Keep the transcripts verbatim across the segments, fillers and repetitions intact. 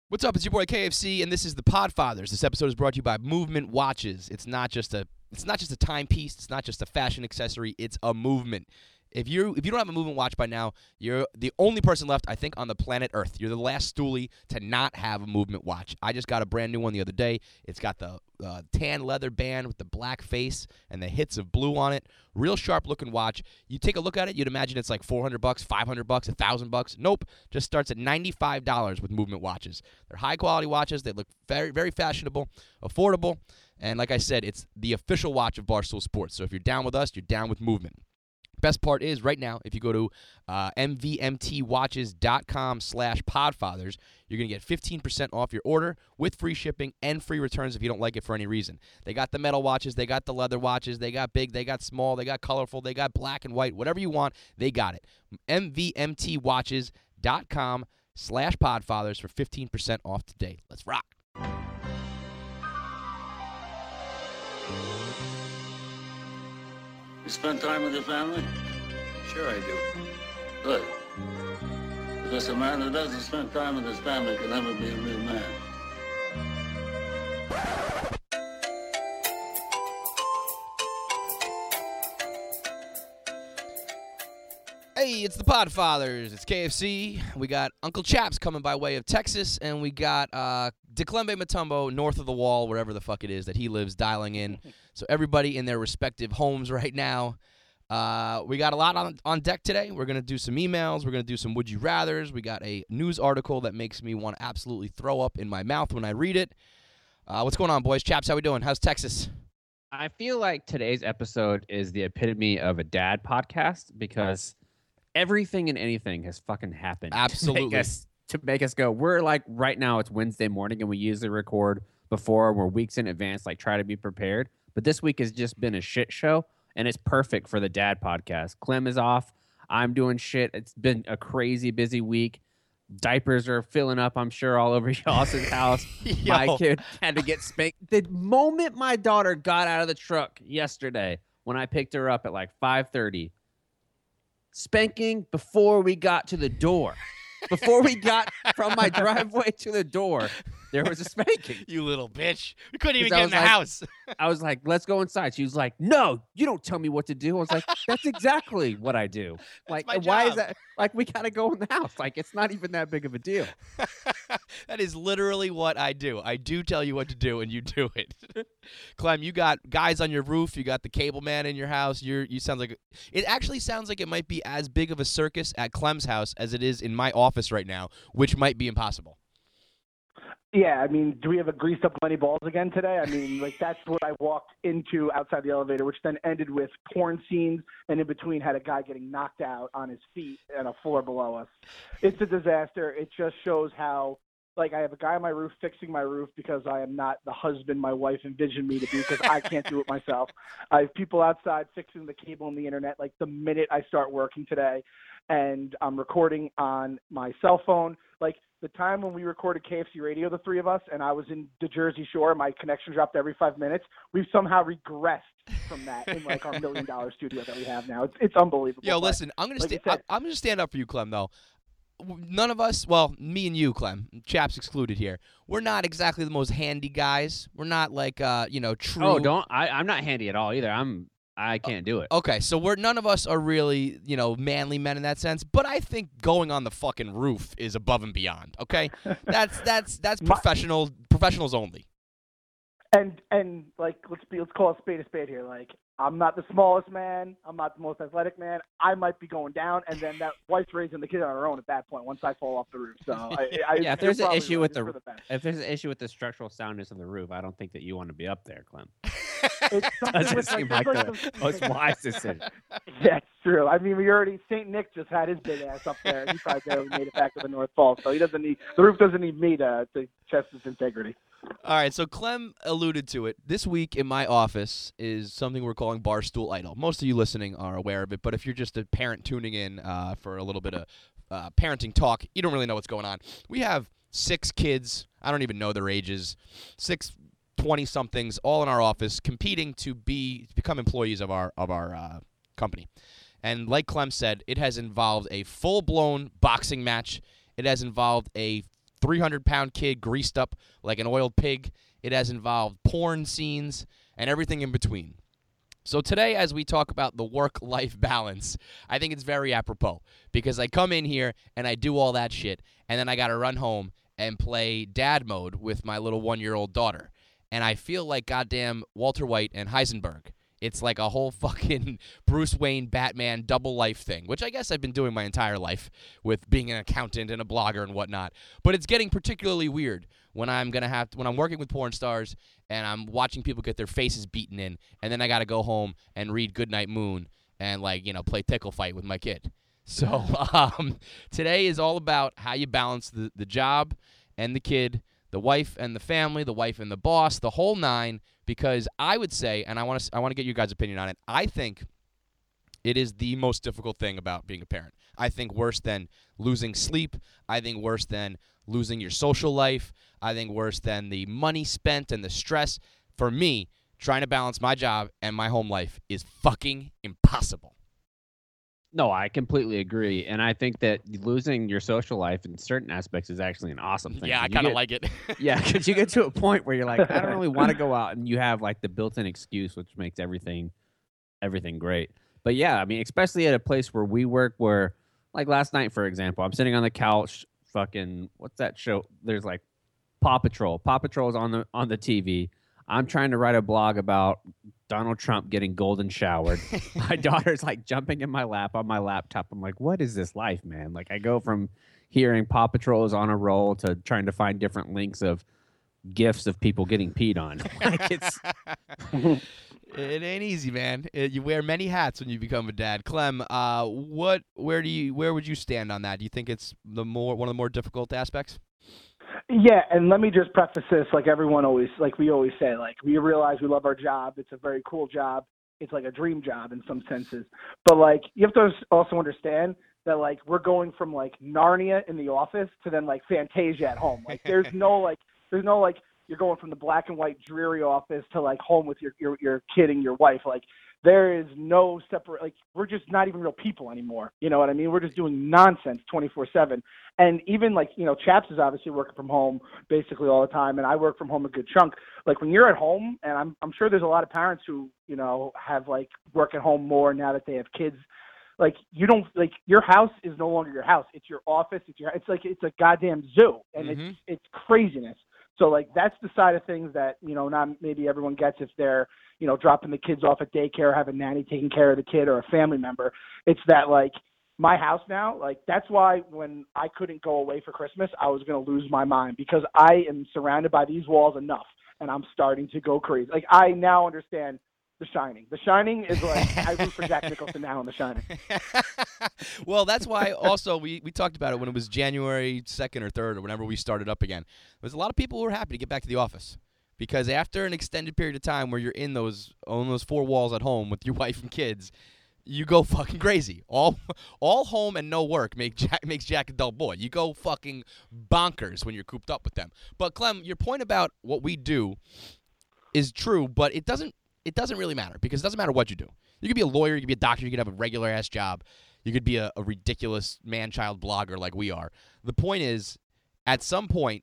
What's up? It's your boy K F C, and this is the Podfathers. This episode is brought to you by Movement Watches. It's not just a it's not just a timepiece. It's not just a fashion accessory. It's a movement. If you if you don't have a Movement watch by now, you're the only person left, I think, on the planet Earth. You're the last stoolie to not have a Movement watch. I just got a brand new one the other day. It's got the uh, tan leather band with the black face and the hits of blue on it. Real sharp-looking watch. You take a look at it, you'd imagine it's like four hundred bucks, five hundred bucks, one thousand bucks. Nope. Just starts at ninety-five dollars with Movement watches. They're high-quality watches. They look very, very fashionable, affordable, and like I said, it's the official watch of Barstool Sports. So if you're down with us, you're down with Movement. Best part is, right now, if you go to uh, mvmtwatches.com slash podfathers, you're going to get fifteen percent off your order with free shipping and free returns if you don't like it for any reason. They got the metal watches, they got the leather watches, they got big, they got small, they got colorful, they got black and white, whatever you want, they got it. mvmtwatches.com slash podfathers for fifteen percent off today. Let's rock. You spend time with your family? Sure I do. Good. Because a man who doesn't spend time with his family can never be a real man. Hey, it's the Podfathers. It's K F C. We got Uncle Chaps coming by way of Texas, and we got uh, Dikembe Mutombo north of the wall, wherever the fuck it is that he lives, dialing in. So everybody in their respective homes right now. Uh, we got a lot on, on deck today. We're going to do some emails. We're going to do some Would You Rathers. We got a news article that makes me want to absolutely throw up in my mouth when I read it. Uh, what's going on, boys? Chaps, how we doing? How's Texas? I feel like today's episode is the epitome of a dad podcast because everything and anything has fucking happened. Absolutely. To make us, to make us go. We're like, right now it's Wednesday morning and we usually record before. We're weeks in advance, like try to be prepared. But this week has just been a shit show, and it's perfect for the dad podcast. Clem is off. I'm doing shit. It's been a crazy busy week. Diapers are filling up, I'm sure, all over y'all's house. My kid had to get spanked. The moment my daughter got out of the truck yesterday, when I picked her up at like five thirty, spanking before we got to the door. Before we got from my driveway to the door, there was a spanking. You little bitch. We couldn't even get in the like, house. I was like, let's go inside. She was like, no, you don't tell me what to do. I was like, that's exactly what I do. Like, my why job. is that? Like, we got to go in the house. Like, it's not even that big of a deal. That is literally what I do. I do tell you what to do, and you do it. Clem, you got guys on your roof. You got the cable man in your house. You're, you sound like it actually sounds like it might be as big of a circus at Clem's house as it is in my office right now, which might be impossible. Yeah, I mean, do we have a greased up Lenny Balls again today? I mean, like, that's what I walked into outside the elevator, which then ended with porn scenes, and in between had a guy getting knocked out on his feet and a floor below us. It's a disaster. It just shows how, like, I have a guy on my roof fixing my roof because I am not the husband my wife envisioned me to be because I can't do it myself. I have people outside fixing the cable and the internet, like, the minute I start working today, and I'm recording on my cell phone. Like, the time when we recorded K F C Radio, the three of us, and I was in the Jersey Shore, my connection dropped every five minutes. We've somehow regressed from that in like our million dollar studio that we have now. It's it's unbelievable. Yo, but, listen, I'm gonna like sta- said, I'm gonna stand up for you, Clem. Though none of us, well, me and you, Clem, Chaps excluded here. We're not exactly the most handy guys. We're not like uh, you know, true. Oh, don't. I, I'm not handy at all either. I'm. I can't do it. Okay, so we're none of us are really, you know, manly men in that sense, but I think going on the fucking roof is above and beyond. Okay, that's that's that's My- professional professionals only. And and like let's be let's call a spade a spade here. Like, I'm not the smallest man. I'm not the most athletic man. I might be going down, and then that wife's raising the kid on her own at that point once I fall off the roof. So I, I, Yeah, if there's you're an probably issue right. with It's the, for the best. if there's an issue with the structural soundness of the roof, I don't think that you want to be up there, Clem. It's something Doesn't with, seem like, like there's, the some- most wise decision. That's true. I mean, we already Saint Nick just had his big ass up there, and he probably barely made it back to the North Pole. So he doesn't need the roof doesn't need me to to test its integrity. All right, so Clem alluded to it. This week in my office is something we're calling Barstool Idol. Most of you listening are aware of it, but if you're just a parent tuning in uh, for a little bit of uh, parenting talk, you don't really know what's going on. We have six kids. I don't even know their ages. Six twenty-somethings all in our office competing to be become employees of our of our uh, company. And like Clem said, it has involved a full-blown boxing match. It has involved a three hundred pound kid greased up like an oiled pig. It has involved porn scenes and everything in between. So today, as we talk about the work-life balance, I think it's very apropos because I come in here and I do all that shit, and then I got to run home and play dad mode with my little one-year-old daughter. And I feel like goddamn Walter White and Heisenberg. It's like a whole fucking Bruce Wayne, Batman double life thing, which I guess I've been doing my entire life with being an accountant and a blogger and whatnot. But it's getting particularly weird when I'm gonna have to, when I'm working with porn stars and I'm watching people get their faces beaten in, and then I got to go home and read Goodnight Moon and like you know play tickle fight with my kid. So um, today is all about how you balance the the job and the kid, the wife and the family, the wife and the boss, the whole nine. Because I would say, and I want to I want to get you guys' opinion on it, I think it is the most difficult thing about being a parent. I think worse than losing sleep. I think worse than losing your social life. I think worse than the money spent and the stress. For me, trying to balance my job and my home life is fucking impossible. No, I completely agree. And I think that losing your social life in certain aspects is actually an awesome thing. Yeah, I You kind of get- like it. Yeah, because you get to a point where you're like, I don't really want to go out, and you have like the built-in excuse, which makes everything, everything great. But yeah, I mean, especially at a place where we work, where like last night, for example, I'm sitting on the couch, fucking, what's that show? There's like Paw Patrol. Paw Patrol's on the on the T V. I'm trying to write a blog about Donald Trump getting golden showered. My daughter's like jumping in my lap on my laptop. I'm like, what is this life, man? Like I go from hearing Paw Patrol is on a roll to trying to find different links of gifs of people getting peed on. Like it's It ain't easy, man. It, you wear many hats when you become a dad. Clem, uh, what, where do you, where would you stand on that? Do you think it's the more one of the more difficult aspects? Yeah, and let me just preface this, like everyone always, like we always say, like we realize we love our job. It's a very cool job. It's like a dream job in some senses. But like you have to also understand that like we're going from like Narnia in the office to then like Fantasia at home. Like there's no like there's no like you're going from the black and white dreary office to like home with your your your kid and your wife. Like there is no separate, like we're just not even real people anymore. You know what I mean? We're just doing nonsense twenty-four seven. And even like, you know, Chaps is obviously working from home basically all the time, and I work from home a good chunk. Like when you're at home, and I'm I'm sure there's a lot of parents who, you know, have like work at home more now that they have kids. Like you don't like your house is no longer your house. It's your office. It's your it's like it's a goddamn zoo, and Mhm. it's it's craziness. So like that's the side of things that, you know, not maybe everyone gets if they're, you know, dropping the kids off at daycare, have a nanny taking care of the kid or a family member. It's that like my house now, like that's why when I couldn't go away for Christmas, I was going to lose my mind because I am surrounded by these walls enough and I'm starting to go crazy. Like I now understand The Shining. The Shining is like I root for Jack Nicholson now in The Shining. Well, that's why also we, we talked about it when it was January second or third or whenever we started up again. There's a lot of people who were happy to get back to the office because after an extended period of time where you're in those on those four walls at home with your wife and kids, you go fucking crazy. All all home and no work make Jack, makes Jack a dull boy. You go fucking bonkers when you're cooped up with them. But Clem, your point about what we do is true, but it doesn't it doesn't really matter because it doesn't matter what you do. You could be a lawyer, you could be a doctor, you could have a regular ass job. You could be a, a ridiculous man-child blogger like we are. The point is, at some point,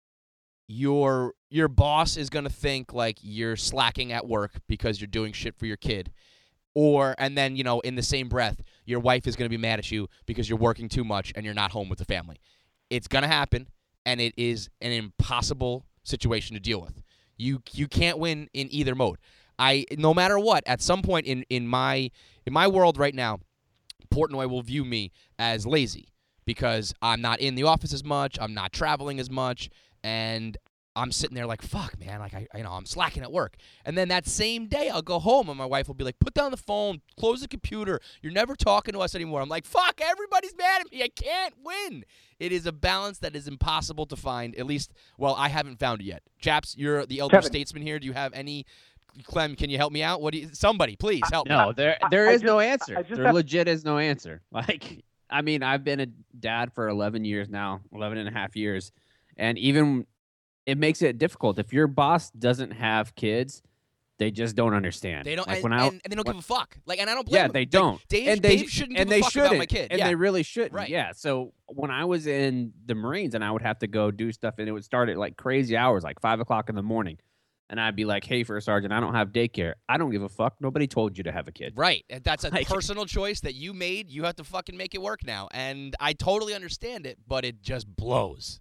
your your boss is going to think like you're slacking at work because you're doing shit for your kid. Or, and then, you know, in the same breath, your wife is going to be mad at you because you're working too much and you're not home with the family. It's going to happen, and it is an impossible situation to deal with. You you can't win in either mode. I no matter what, at some point in, in my in my world right now, Portnoy will view me as lazy because I'm not in the office as much, I'm not traveling as much, and I'm sitting there like, fuck, man, like I, you know, I'm slacking at work. And then that same day, I'll go home and my wife will be like, put down the phone, close the computer. You're never talking to us anymore. I'm like, fuck, everybody's mad at me. I can't win. It is a balance that is impossible to find. At least, well, I haven't found it yet. Chaps, you're the elder Kevin. statesman here. Do you have any? Clem, can you help me out? What do you? Somebody, please help me. no, there I- there I is no just- answer. I just There have- legit is no answer. Like, I mean, I've been a dad for eleven years now, eleven and a half years. And even it makes it difficult. If your boss doesn't have kids, They just don't understand. They don't, like and, when I, and, and they don't when, give a fuck. Like, and I don't blame Yeah, them. they Like, don't. Dave, and they, Dave shouldn't and give they a fuck shouldn't, about my kid. And yeah. they really shouldn't. Right. Yeah. So when I was in the Marines and I would have to go do stuff, and it would start at like crazy hours, like five o'clock in the morning. And I'd be like, hey, First Sergeant, I don't have daycare. I don't give a fuck. Nobody told you to have a kid. Right. And that's a Like- personal choice that you made. You have to fucking make it work now. And I totally understand it, but it just blows.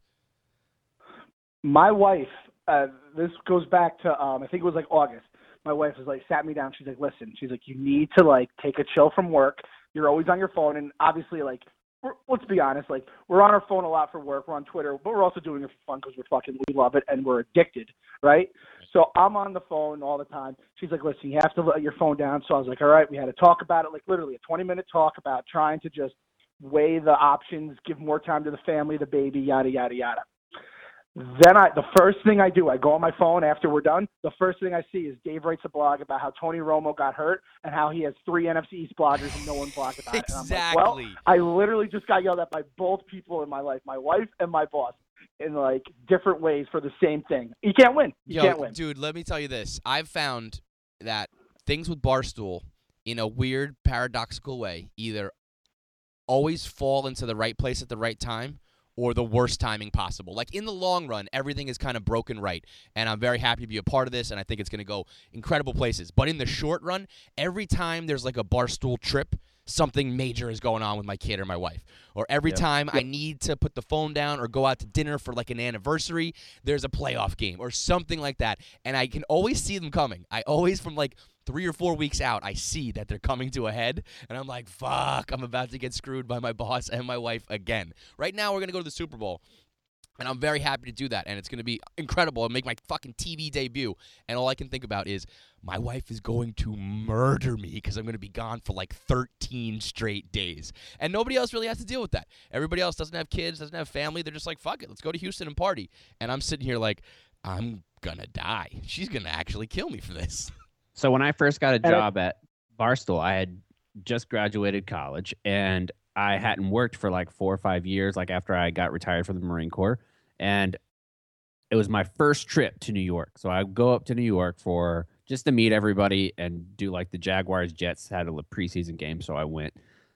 My wife, uh, this goes back to, um, I think it was like August. My wife was like, sat me down. She's like, listen, she's like, you need to like take a chill from work. You're always on your phone. And obviously, like, we're, let's be honest, like, we're on our phone a lot for work. We're on Twitter, but we're also doing it for fun because we're fucking, we love it and we're addicted, right? So I'm on the phone all the time. She's like, listen, you have to let your phone down. So I was like, all right, we had to talk about it, like literally a twenty minute talk about trying to just weigh the options, give more time to the family, the baby, yada, yada, yada. Then I, the first thing I do, I go on my phone after we're done. The first thing I see is Dave writes a blog about how Tony Romo got hurt and how he has three N F C East bloggers and no one blogged about it. And I'm like, well, Exactly. I literally just got yelled at by both people in my life, my wife and my boss, in like different ways for the same thing. You can't win. You Yo, can't win. dude, let me tell you this. I've found that things with Barstool, in a weird, paradoxical way, either always fall into the right place at the right time or the worst timing possible. Like, in the long run, everything is kind of broken right, and I'm very happy to be a part of this, and I think it's going to go incredible places. But in the short run, every time there's like a Barstool trip, something major is going on with my kid or my wife. Or every Yeah. time I need to put the phone down or go out to dinner for like an anniversary, there's a playoff game or something like that. And I can always see them coming. I always, from like three or four weeks out, I see that they're coming to a head. And I'm like, fuck, I'm about to get screwed by my boss and my wife again. Right now, we're going to go to the Super Bowl. And I'm very happy to do that, and it's going to be incredible and make my fucking T V debut. And all I can think about is my wife is going to murder me because I'm going to be gone for like thirteen straight days. And nobody else really has to deal with that. Everybody else doesn't have kids, doesn't have family. They're just like, fuck it, let's go to Houston and party. And I'm sitting here like, I'm going to die. She's going to actually kill me for this. So when I first got a And I- job at Barstool, I had just graduated college, and I hadn't worked for like four or five years, like after I got retired from the Marine Corps. And it was my first trip to New York. So I go up to New York for just to meet everybody and do like the Jaguars Jets had a preseason game. So I went.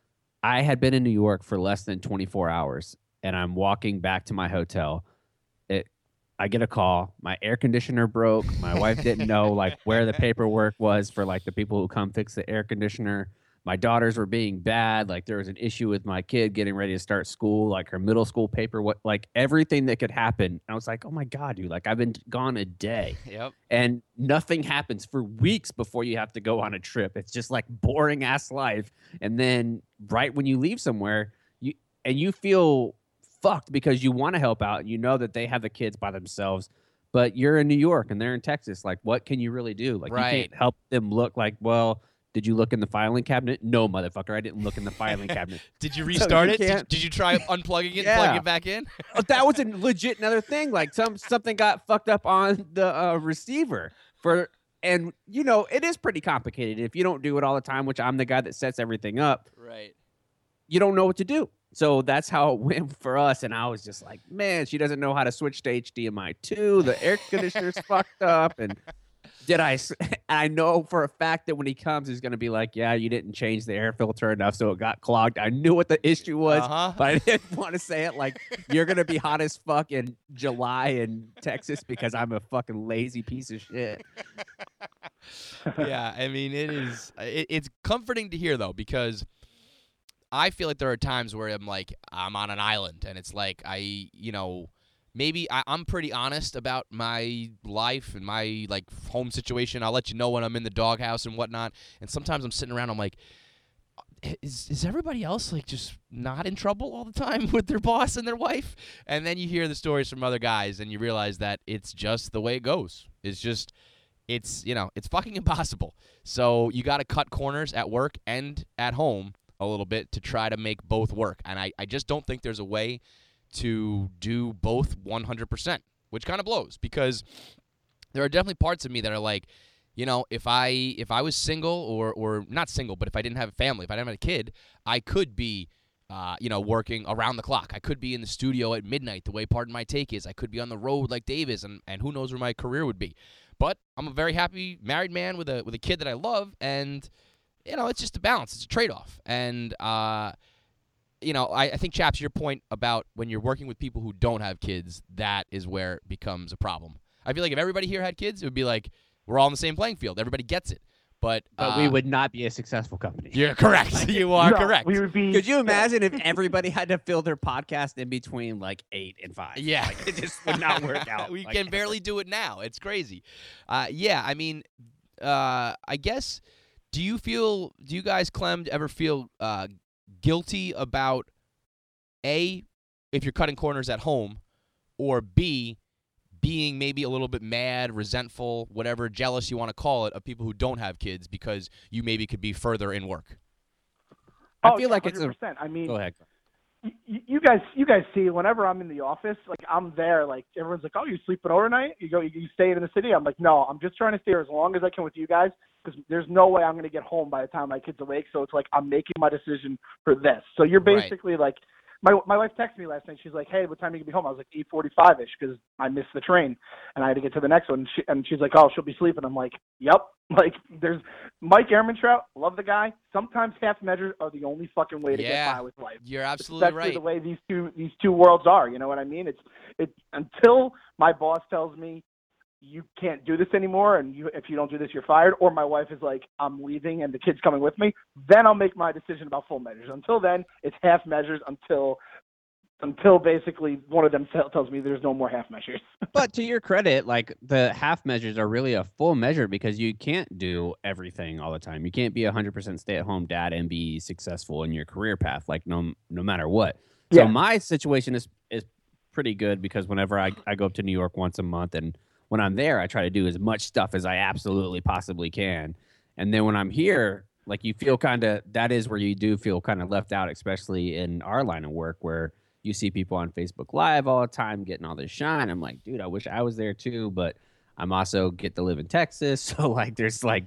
I had been in New York for less than twenty-four hours, and I'm walking back to my hotel. It, I get a call. My air conditioner broke. My wife didn't know like where the paperwork was for like the people who come fix the air conditioner. My daughters were being bad. Like there was an issue with my kid getting ready to start school, like her middle school paper, what like everything that could happen. And I was like, oh my God, dude, like I've been gone a day Yep. and nothing happens for weeks before you have to go on a trip. It's just like boring ass life. And then right when you leave somewhere, you and you feel fucked because you want to help out and you know that they have the kids by themselves, but you're in New York and they're in Texas. Like what can you really do? Like Right. you can't help them look like, well, did you look in the filing cabinet? No, motherfucker, I didn't look in the filing cabinet. Did you So restart you it? Did, can't- did you try unplugging it and Yeah. plugging it back in? Oh, that was a legit another thing. Like some something got fucked up on the uh, receiver for, and you know it is pretty complicated. If you don't do it all the time, which I'm the guy that sets everything up, Right. you don't know what to do. So that's how it went for us. And I was just like, man, she doesn't know how to switch to H D M I two. The air conditioner's fucked up. And did I? s- I know for a fact that when he comes, he's going to be like, yeah, you didn't change the air filter enough, so it got clogged. I knew what the issue was, Uh-huh. but I didn't want to say it. Like, you're going to be hot as fuck in July in Texas because I'm a fucking lazy piece of shit. Yeah, I mean, it is. It, it's comforting to hear though, because I feel like there are times where I'm like, I'm on an island, and it's like I, you know, maybe I, I'm pretty honest about my life and my like home situation. I'll let you know when I'm in the doghouse and whatnot. And sometimes I'm sitting around, I'm like, is is everybody else like just not in trouble all the time with their boss and their wife? And then you hear the stories from other guys, and you realize that it's just the way it goes. It's just. It's, you know, it's fucking impossible. So you got to cut corners at work and at home a little bit to try to make both work. And I, I just don't think there's a way to do both one hundred percent, which kind of blows, because there are definitely parts of me that are like, you know, if I if I was single or or not single, but if I didn't have a family, if I didn't have a kid, I could be uh, you know, working around the clock. I could be in the studio at midnight, the way Pardon My Take is. I could be on the road like Dave is, and, and who knows where my career would be. But I'm a very happy married man with a with a kid that I love, and you know, it's just a balance. It's a trade-off, and uh, you know, I, I think, Chaps, your point about when you're working with people who don't have kids, that is where it becomes a problem. I feel like if everybody here had kids, it would be like we're all on the same playing field. Everybody gets it. But, but uh, we would not be a successful company. You're correct. You are No, correct. We would be. Could you imagine if everybody had to fill their podcast in between like eight and five? Yeah. Like, it just would not work out. we like, can barely do it now. It's crazy. Uh, yeah, I mean, uh, I guess, do you feel, do you guys, Clem, ever feel uh, guilty about, A, if you're cutting corners at home, or B, being maybe a little bit mad, resentful, whatever, jealous you want to call it, of people who don't have kids because you maybe could be further in work? I Oh, feel yeah, like it's a. one hundred percent. I mean, Go ahead. y- y- you guys, you guys see, whenever I'm in the office, like I'm there, like everyone's like, "Oh, you sleeping overnight? You go, you, you staying in the city?" I'm like, "No, I'm just trying to stay here as long as I can with you guys, because there's no way I'm going to get home by the time my kid's awake." So it's like I'm making my decision for this. So you're Right. basically like, my my wife texted me last night. She's like, "Hey, what time are you gonna be home?" I was like, eight forty-five ish, because I missed the train and I had to get to the next one. And, she, and she's like, "Oh, she'll be sleeping." I'm like, "Yep." Like, there's Mike Ehrmantraut, love the guy. Sometimes half measures are the only fucking way to Yeah. get by with life. You're absolutely Especially right. the way these two these two worlds are. You know what I mean? It's it until my boss tells me you can't do this anymore, and you if you don't do this, you're fired. Or my wife is like, I'm leaving, and the kid's coming with me. Then I'll make my decision about full measures. Until then, it's half measures until until basically one of them tell, tells me there's no more half measures. But to your credit, like the half measures are really a full measure because you can't do everything all the time. You can't be a hundred percent stay at home dad and be successful in your career path, like no no matter what. So Yeah. my situation is is pretty good because whenever I, I go up to New York once a month, and when I'm there, I try to do as much stuff as I absolutely possibly can. And then when I'm here, like you feel kind of that is where you do feel kind of left out, especially in our line of work where you see people on Facebook Live all the time getting all this shine. I'm like, dude, I wish I was there too, but I'm also get to live in Texas. So like there's like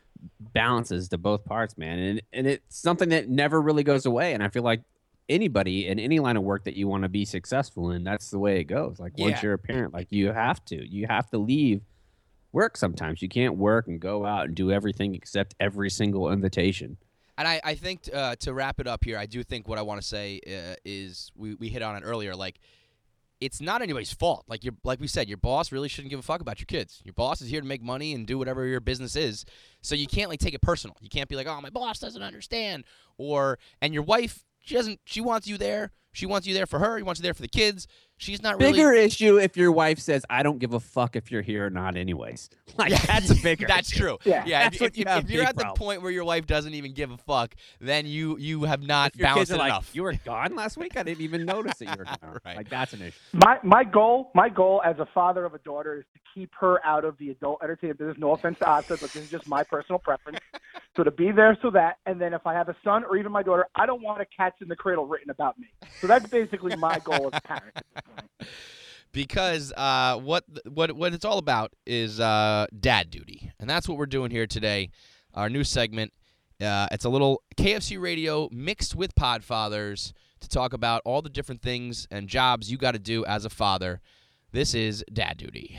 balances to both parts, man. And and it's something that never really goes away. And I feel like anybody in any line of work that you want to be successful in, that's the way it goes. Like once Yeah. you're a parent, like you have to. You have to leave work sometimes. You can't work and go out and do everything except every single invitation. And I, I think uh, to wrap it up here, I do think what I want to say uh, is we, we hit on it earlier. Like, it's not anybody's fault. Like you like we said, your boss really shouldn't give a fuck about your kids. Your boss is here to make money and do whatever your business is. So you can't like take it personal. You can't be like, oh, my boss doesn't understand. Or and your wife, she doesn't. She wants you there. She wants you there for her. She wants you there for the kids. She's not really Bigger issue if your wife says, I don't give a fuck if you're here or not anyways. Like, Yeah. that's a bigger That's issue. true. Yeah. Yeah. That's if, what if, you if, have if you're big at the problem. point where your wife doesn't even give a fuck, then you you have not If your kids balanced are it like, enough. you were gone last week? I didn't even notice that you were gone. Right. Like, that's an issue. My my goal, my goal as a father of a daughter is to keep her out of the adult entertainment business. No offense to Asa, but this is just my personal preference. So to be there, so that, and then if I have a son or even my daughter, I don't want a Cats in the Cradle written about me. So that's basically my goal as a parent at this point. Because uh, what what what it's all about is uh, dad duty, and that's what we're doing here today. Our new segment. Uh, it's a little K F C radio mixed with Podfathers to talk about all the different things and jobs you got to do as a father. This is dad duty.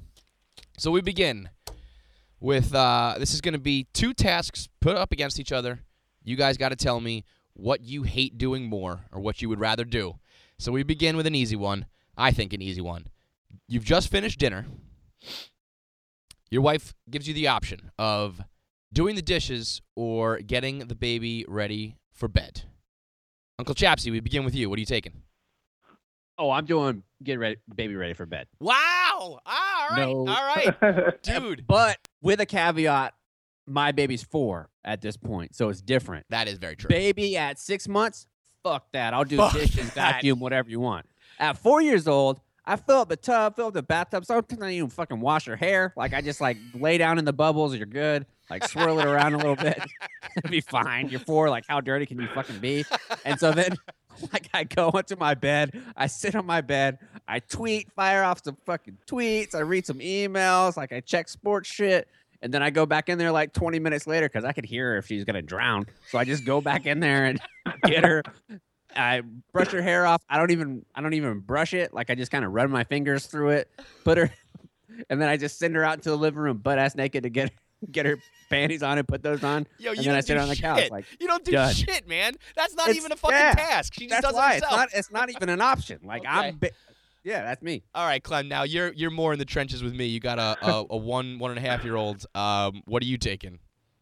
So we begin with uh, this is going to be two tasks put up against each other. You guys got to tell me what you hate doing more or what you would rather do. So we begin with an easy one. I think an easy one. You've just finished dinner. Your wife gives you the option of doing the dishes or getting the baby ready for bed. Uncle Chapsy, we begin with you. What are you taking? Oh, I'm doing get ready, baby ready for bed. Wow! All right, No. all right, dude. But with a caveat, my baby's four at this point, so it's different. That is very true. Baby at six months, fuck that. I'll do Fuck dishes, that. vacuum, whatever you want. At four years old, I fill up the tub, fill up the bathtub. Sometimes I don't even fucking wash her hair. Like I just like lay down in the bubbles. You're good. Like swirl it around a little bit. It'll be fine. You're four. Like how dirty can you fucking be? And so then, like I go into my bed. I sit on my bed. I tweet, fire off some fucking tweets. I read some emails. Like I check sports shit. And then I go back in there like twenty minutes later because I could hear her if she's gonna drown. So I just go back in there and get her, I brush her hair off. I don't even I don't even brush it. Like I just kind of run my fingers through it, put her, and then I just send her out into the living room butt ass naked to get get her panties on and put those on. Yo, and you then don't I sit do on the shit. couch like you don't do done. shit, man. That's not It's- even a fucking yeah, task. She just that's does why it it's herself. not it's not even an option. Like Okay. I'm, bi- yeah, that's me. All right, Clem. Now you're you're more in the trenches with me. You got a a, a one one and a half year old. Um, what are you taking?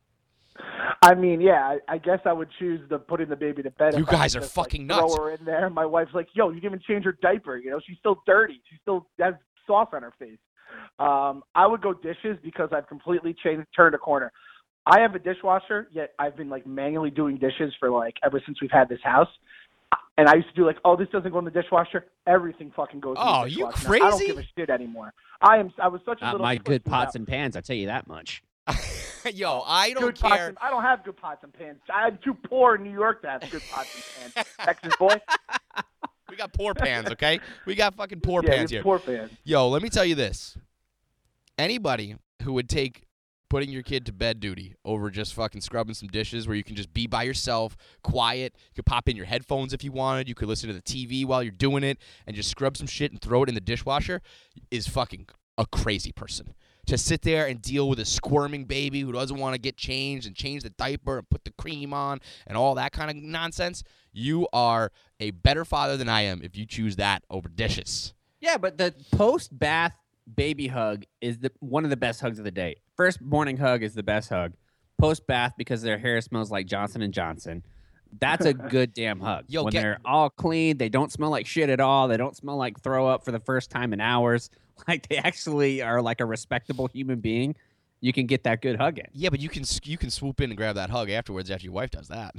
I mean, yeah, I, I guess I would choose the putting the baby to bed. You if I guys could are just, like, fucking throw nuts. her in there. My wife's like, "Yo, you didn't even change her diaper. You know, she's still dirty. She still has sauce on her face." Um, I would go dishes because I've completely changed, turned a corner. I have a dishwasher, yet I've been like manually doing dishes for like ever since we've had this house. And I used to do like, oh, this doesn't go in the dishwasher. Everything fucking goes Oh, in the you dishwasher. Now, I don't crazy? give a shit anymore. I am. I was such a Not little. my good pussy pots now. and pans. I tell you that much. Yo, I don't Good pots care. and- I don't have good pots and pans. I'm too poor in New York to have good pots and pans. Texas boy. We got poor pans, okay? We got fucking poor yeah, pans you're here. poor pans. Yo, let me tell you this. Anybody who would take putting your kid to bed duty over just fucking scrubbing some dishes where you can just be by yourself, quiet, you could pop in your headphones if you wanted, you could listen to the T V while you're doing it, and just scrub some shit and throw it in the dishwasher is fucking a crazy person. To sit there and deal with a squirming baby who doesn't want to get changed and change the diaper and put the cream on and all that kind of nonsense, you are a better father than I am if you choose that over dishes. Yeah, but the post bath baby hug is the one of the best hugs of the day. First morning hug is the best hug. Post bath, because their hair smells like Johnson and Johnson. That's a good damn hug. Yo, when get- they're all clean, they don't smell like shit at all. They don't smell like throw up for the first time in hours. Like they actually are like a respectable human being. You can get that good hug in. Yeah, but you can you can swoop in and grab that hug afterwards after your wife does that.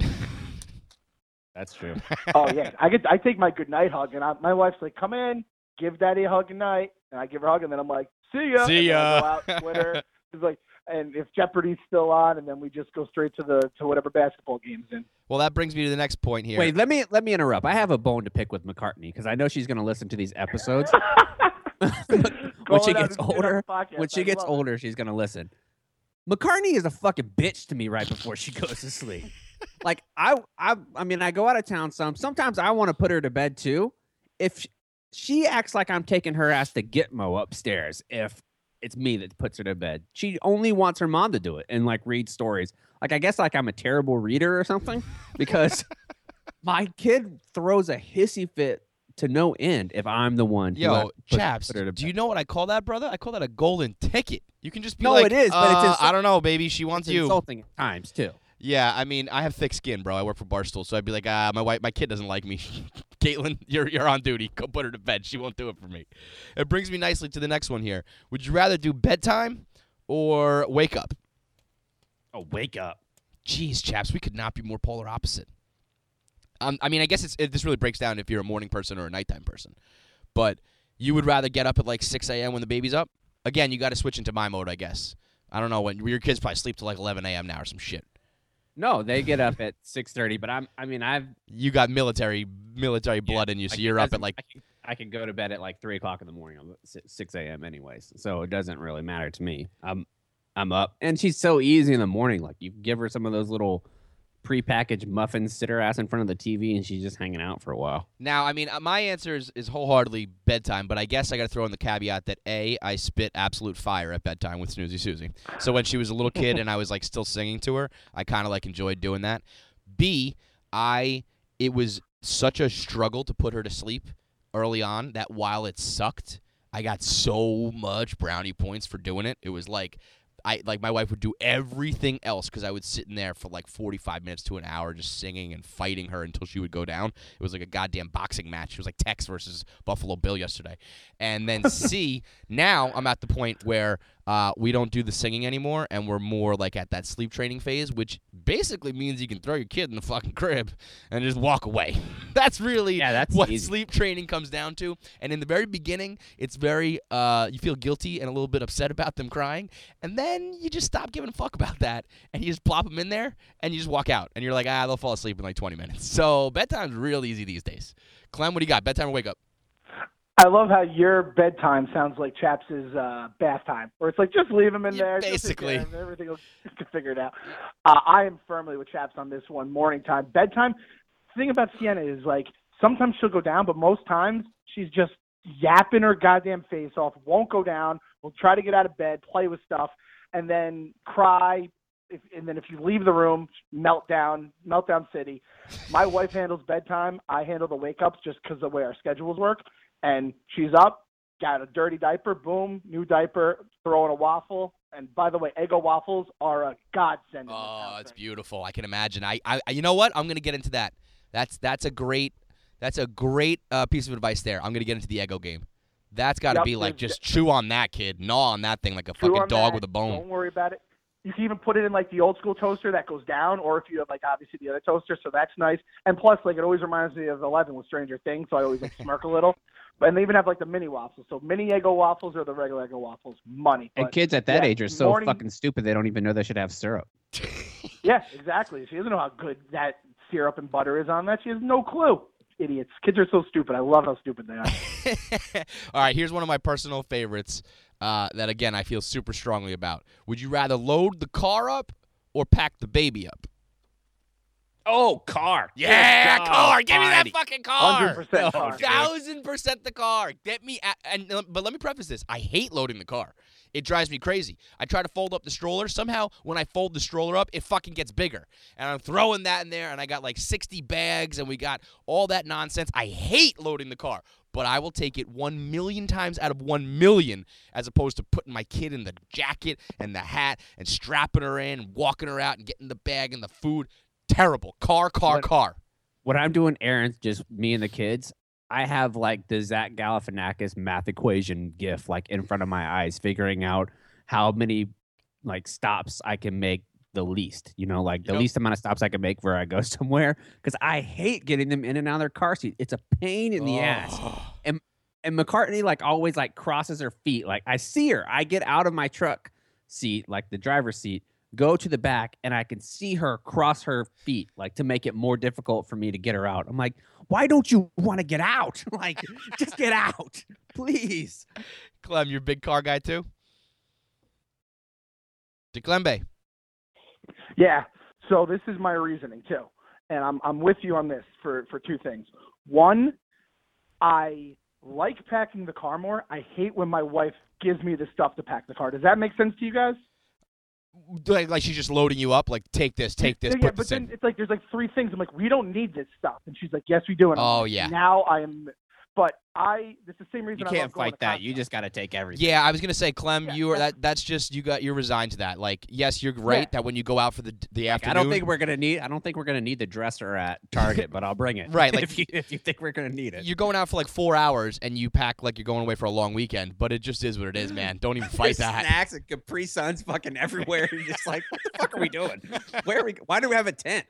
That's true. Oh yeah, I get. I take my good night hug, and I, my wife's like, "Come in, give Daddy a hug good night," and I give her a hug, and then I'm like, "See ya." See and then I ya. go out Twitter. It's like, and if Jeopardy's still on, and then we just go straight to the to whatever basketball game's in. Well, that brings me to the next point here. Wait, let me let me interrupt. I have a bone to pick with McCartney because I know she's going to listen to these episodes. when she Going out gets and shit on older, the podcast, when she I gets love it. older, she's gonna listen. McCartney is a fucking bitch to me right before she goes to sleep. Like I, I, I mean, I go out of town some. Sometimes I want to put her to bed too. If she, she acts like I'm taking her ass to Gitmo upstairs, if it's me that puts her to bed, she only wants her mom to do it and like read stories. Like I guess like I'm a terrible reader or something because my kid throws a hissy fit to no end if I'm the one. who Yo, has put- chaps, put her to do you bed. know what I call that, brother? I call that a golden ticket. You can just be No, like, it is, but it's uh, insult- I don't know, baby. She wants It's you. insulting at times too. Yeah, I mean, I have thick skin, bro. I work for Barstool, so I'd be like, ah, my wife, my kid doesn't like me. Caitlin, you're you're on duty. Go put her to bed. She won't do it for me. It brings me nicely to the next one here. Would you rather do bedtime or wake up? Oh, wake up. Jeez, chaps, we could not be more polar opposite. Um, I mean, I guess it's, it, this really breaks down if you're a morning person or a nighttime person. But you would rather get up at like six a.m. when the baby's up? Again, you got to switch into my mode, I guess. I don't know when your kids probably sleep till like eleven a.m. now or some shit. No, they get up at six thirty, but I'm. I mean, I've You got military military blood in you, so like, you're it up at doesn't- like I can, I can go to bed at like three o'clock in the morning, I'm at six a.m. anyways, so it doesn't really matter to me. I'm I'm up, and she's so easy in the morning. Like you give her some of those little prepackaged muffins, sit her ass in front of the T V, and she's just hanging out for a while. now. I mean, uh, my answer is, is wholeheartedly bedtime, but I guess I got to throw in the caveat that a I spit absolute fire at bedtime with Snoozy Susie. So when she was a little kid and I was like still singing to her, I kind of like enjoyed doing that. B, I it was such a struggle to put her to sleep early on that while it sucked, I got so much brownie points for doing it. It was like I like my wife would do everything else because I would sit in there for like forty-five minutes to an hour just singing and fighting her until she would go down. It was like a goddamn boxing match. It was like Tex versus Buffalo Bill yesterday. And then C, now I'm at the point where uh, we don't do the singing anymore and we're more like at that sleep training phase, which basically means you can throw your kid in the fucking crib and just walk away. That's really Yeah, that's what easy. sleep training comes down to. And in the very beginning, it's very, uh, you feel guilty and a little bit upset about them crying. And then you just stop giving a fuck about that and you just plop them in there and you just walk out. And you're like, ah, they'll fall asleep in like twenty minutes. So bedtime's real easy these days. Clem, what do you got? Bedtime or wake up? I love how your bedtime sounds like Chaps' uh, bath time, where it's like just leave him in Yeah, there, just take basically. care of him, everything will get figured out. Uh, I am firmly with Chaps on this one. Morning time, bedtime. thing about Sienna is, like, sometimes she'll go down, but most times she's just yapping her goddamn face off, won't go down, will try to get out of bed, play with stuff, and then cry. If, and then if you leave the room, meltdown, meltdown city. My wife handles bedtime. I handle the wake-ups just because of the way our schedules work. And she's up, got a dirty diaper, boom, new diaper, throw in a waffle. And by the way, Eggo waffles are a godsend. Oh, it's beautiful. I can imagine. I, I, you know what? I'm gonna get into that. That's that's a great, that's a great uh, piece of advice there. I'm gonna get into the Eggo game. That's got to Yep, be like there's- just chew on that, kid, gnaw on that thing like a Chew fucking on dog that. with a bone. Don't worry about it. You can even put it in like the old school toaster that goes down, or if you have like obviously the other toaster, so that's nice. And plus, like it always reminds me of Eleven with Stranger Things, so I always like smirk a little. But and they even have like the mini waffles, so mini Eggo waffles or the regular Eggo waffles, money. And But, kids at that yeah, age are so morning- fucking stupid they don't even know they should have syrup. Yeah, exactly. She doesn't know how good that syrup and butter is on that. She has no clue. Idiots. Kids are so stupid. I love how stupid they are. All right, here's one of my personal favorites uh, that, again, I feel super strongly about. Would you rather load the car up or pack the baby up? Oh, car. Yeah, Good car. God Give me that Almighty. fucking car. one hundred percent car. Thousand percent the car. Get me at, and but let me preface this. I hate loading the car. It drives me crazy. I try to fold up the stroller. Somehow, when I fold the stroller up, it fucking gets bigger. And I'm throwing that in there, and I got like sixty bags, and we got all that nonsense. I hate loading the car, but I will take it one million times out of one million as opposed to putting my kid in the jacket and the hat and strapping her in and walking her out and getting the bag and the food. Terrible. Car, car, What- car. When I'm doing errands, just me and the kids, I have like the Zach Galifianakis math equation gif like in front of my eyes, figuring out how many like stops I can make the least. You know, like the Yep. least amount of stops I can make where I go somewhere. Because I hate getting them in and out of their car seat. It's a pain in the ass. Oh. And McCartney like always like crosses her feet. Like I see her. I get out of my truck seat, like the driver's seat, go to the back, and I can see her cross her feet, like to make it more difficult for me to get her out. I'm like, why don't you want to get out? Like, just get out, please. Clem, you're a big car guy too? DeClembe. Yeah. So this is my reasoning too, and I'm I'm with you on this for for two things. One, I like packing the car more. I hate when my wife gives me the stuff to pack the car. Does that make sense to you guys? Like, like she's just loading you up, like, take this, take this, yeah, put but this in. then it's like there's like three things. I'm like, we don't need this stuff, and she's like, yes, we do. And I'm Oh, like, yeah. Now I am, but I. It's the same reason You I can't love going fight to that. Costco. You just got to take everything. Yeah, I was gonna say, Clem, Yeah, you are that's- that. That's just you got. You're resigned to that. Like, yes, you're right Yeah. that when you go out for the the Like, afternoon. I don't think we're gonna need. I don't think we're gonna need the dresser at Target, but I'll bring it. Right, like- if you if you think we're gonna need it. you're going out for like four hours and you pack like you're going away for a long weekend, but it just is what it is, man. Don't even fight There's that. Snacks and Capri Suns fucking everywhere. You're just like, what the fuck are we doing? Where are we? Why do we have a tent?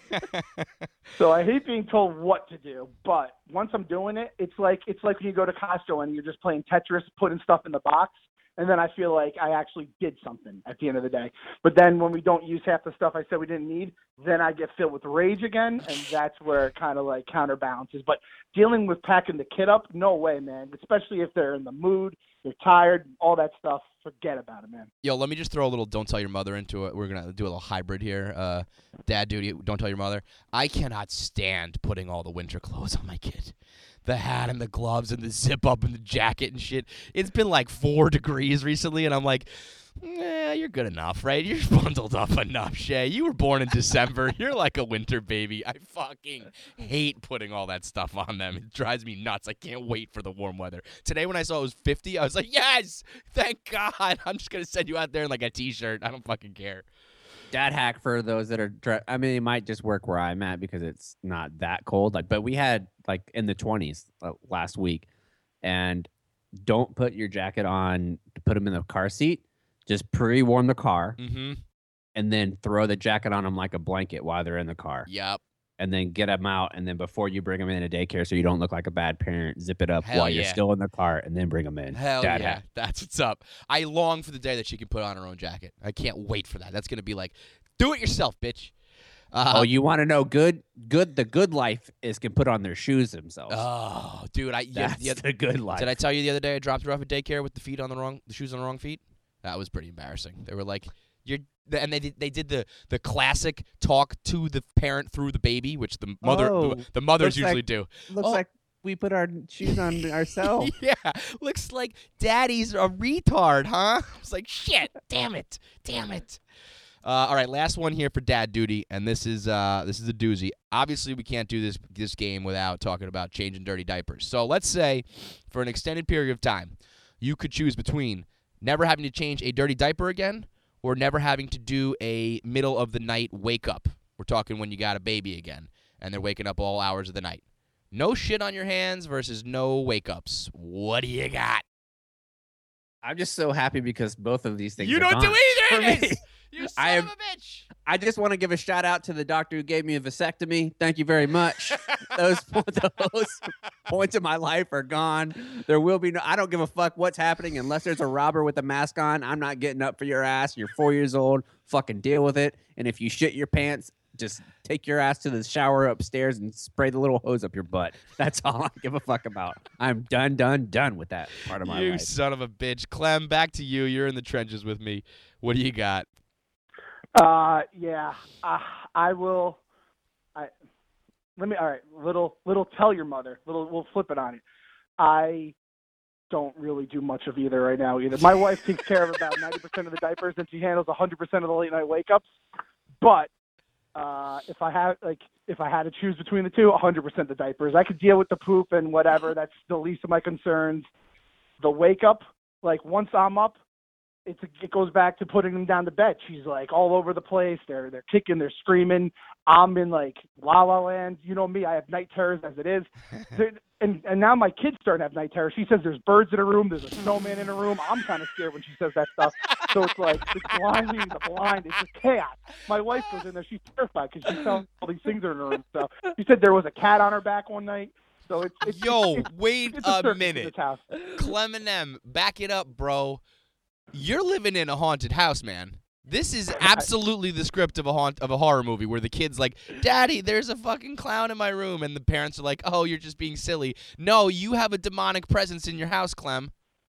So I hate being told what to do, but once I'm doing it, it's like it's like when you go to Costco and you're just playing Tetris, putting stuff in the box, and then I feel like I actually did something at the end of the day. But then when we don't use half the stuff I said we didn't need, then I get filled with rage again, and that's where it kind of like counterbalances. But dealing with packing the kid up, no way, man. Especially if they're in the mood, they're tired, all that stuff. Forget about it, man. Yo, let me just throw a little "Don't tell your mother" into it. We're gonna do a little hybrid here. Uh, dad duty. Don't tell your mother. I cannot stand putting all the winter clothes on my kid. The hat and the gloves and the zip up and the jacket and shit. It's been like four degrees recently, and I'm like, eh, you're good enough, right? You're bundled up enough, Shay. You were born in December. You're like a winter baby. I fucking hate putting all that stuff on them. It drives me nuts. I can't wait for the warm weather. Today when I saw it was fifty, I was like, yes, thank God. I'm just going to send you out there in like a T-shirt. I don't fucking care. Dad hack for those that are. Dre- I mean, it might just work where I'm at because it's not that cold. Like, but we had like in the twenties uh, last week, and don't put your jacket on. Put them in the car seat. Just pre-warm the car, Mm-hmm. and then throw the jacket on them like a blanket while they're in the car, Yep. and then get them out. And then before you bring them in a daycare, so you don't look like a bad parent, zip it up Hell while you're yeah. still in the car, and then bring them in. Hell Dad yeah. hack. That's what's up. I long for the day that she can put on her own jacket. I can't wait for that. That's going to be like, do it yourself, bitch. Uh, Oh, you want to know good? Good. The good life is can put on their shoes themselves. Oh, dude. I yeah, That's the, the good life. Did I tell you the other day I dropped her off at daycare with the feet on the wrong, the shoes on the wrong feet? That was pretty embarrassing. They were like, You're and they did, they did the the classic talk to the parent through the baby, which the mother Oh, the, the mothers looks usually like- do. Looks Oh. like we put our shoes on ourselves. Yeah, looks like daddy's a retard, huh? It's like shit. Damn it, damn it. Uh, all right, last one here for dad duty, and this is uh, this is a doozy. Obviously, we can't do this this game without talking about changing dirty diapers. So let's say, for an extended period of time, you could choose between never having to change a dirty diaper again, or never having to do a middle of the night wake up. We're talking when you got a baby again, and they're waking up all hours of the night. No shit on your hands versus no wake ups. What do you got? I'm just so happy because both of these things You are don't gone do either for of me. this. You son I of am- a bitch. I just want to give a shout out to the doctor who gave me a vasectomy. Thank you very much. those those points of my life are gone. There will be no. I don't give a fuck what's happening unless there's a robber with a mask on. I'm not getting up for your ass. You're four years old. Fucking deal with it. And if you shit your pants, just take your ass to the shower upstairs and spray the little hose up your butt. That's all I give a fuck about. I'm done, done, done with that part of my You life. son of a bitch. Clem, back to you. You're in the trenches with me. What do you got? Uh, yeah, uh, I will. I let me. All right, little little. Tell your mother. Little. We'll flip it on you. I don't really do much of either right now. Either my wife takes care of about ninety percent of the diapers, and she handles one hundred percent of the late night wake ups. But uh, if I had like if I had to choose between the two, one hundred percent the diapers. I could deal with the poop and whatever. That's the least of my concerns. The wake up, like once I'm up. It's it goes back to putting them down to bed. She's like all over the place. They're they're kicking, they're screaming. I'm in like la la land. You know me. I have night terrors as it is. and and now my kids starting to have night terrors. She says there's birds in a room. There's a snowman in a room. I'm kind of scared when she says that stuff. So it's like the blind leading the blind. It's just chaos. My wife goes in there. She's terrified because she's telling all these things are in her room. So she said there was a cat on her back one night. So it's, it's Yo, it's, wait it's a, a circus in minute. this house. Clem and M, back it up, bro. You're living in a haunted house, man. This is absolutely the script of a haunt of a horror movie where the kid's like, "Daddy, there's a fucking clown in my room," and the parents are like, "Oh, you're just being silly." No, you have a demonic presence in your house, Clem.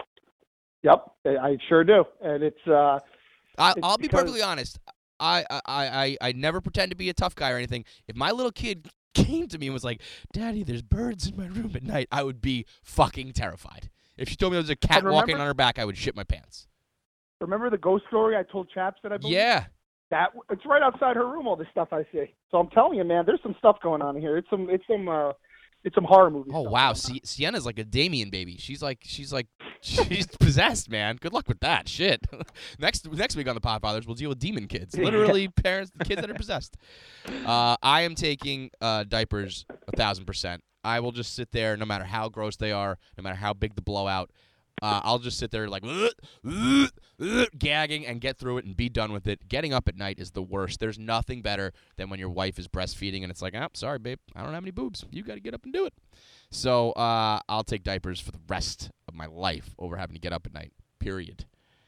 Yep, I sure do, and it's. uh I, It's I'll be because- perfectly honest. I, I, I, I never pretend to be a tough guy or anything. If my little kid came to me and was like, "Daddy, there's birds in my room at night," I would be fucking terrified. If she told me there was a cat And walking remember- on her back, I would shit my pants. Remember the ghost story I told Chaps that I believe? Yeah. That it's right outside her room. All this stuff I see. So I'm telling you, man, there's some stuff going on here. It's some, it's some, uh, it's some horror movies. Oh wow, Sie- Sienna's like a Damien baby. She's like she's like she's possessed, man. Good luck with that. Shit. next next week on the Podfathers, we'll deal with demon kids. Literally parents, kids that are possessed. Uh, I am taking uh, diapers a thousand percent. I will just sit there, no matter how gross they are, no matter how big the blowout. Uh, I'll just sit there like "Ugh, ugh, ugh," gagging and get through it and be done with it. Getting up at night is the worst. There's nothing better than when your wife is breastfeeding and it's like, oh, sorry, babe, I don't have any boobs. You got to get up and do it. So uh, I'll take diapers for the rest of my life over having to get up at night, period.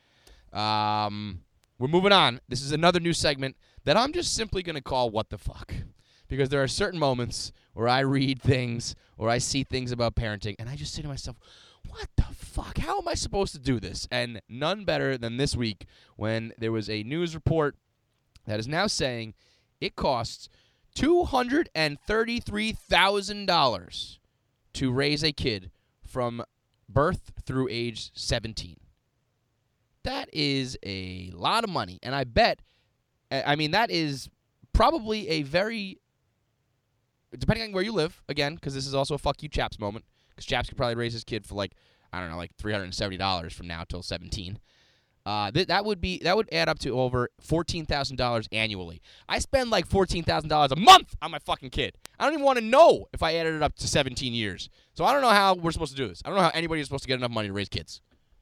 Um, we're moving on. This is another new segment that I'm just simply going to call What the Fuck. Because there are certain moments where I read things or I see things about parenting and I just say to myself, what the fuck? How am I supposed to do this? And none better than this week when there was a news report that is now saying it costs two hundred thirty-three thousand dollars to raise a kid from birth through age seventeen. That is a lot of money. And I bet, I mean, that is probably a very, depending on where you live, again, because this is also a fuck you Chaps moment, because Chaps could probably raise his kid for like, I don't know, like three hundred seventy dollars from now till seventeen. Uh, th- that would be that would add up to over fourteen thousand dollars annually. I spend like fourteen thousand dollars a month on my fucking kid. I don't even want to know if I added it up to seventeen years. So I don't know how we're supposed to do this. I don't know how anybody is supposed to get enough money to raise kids.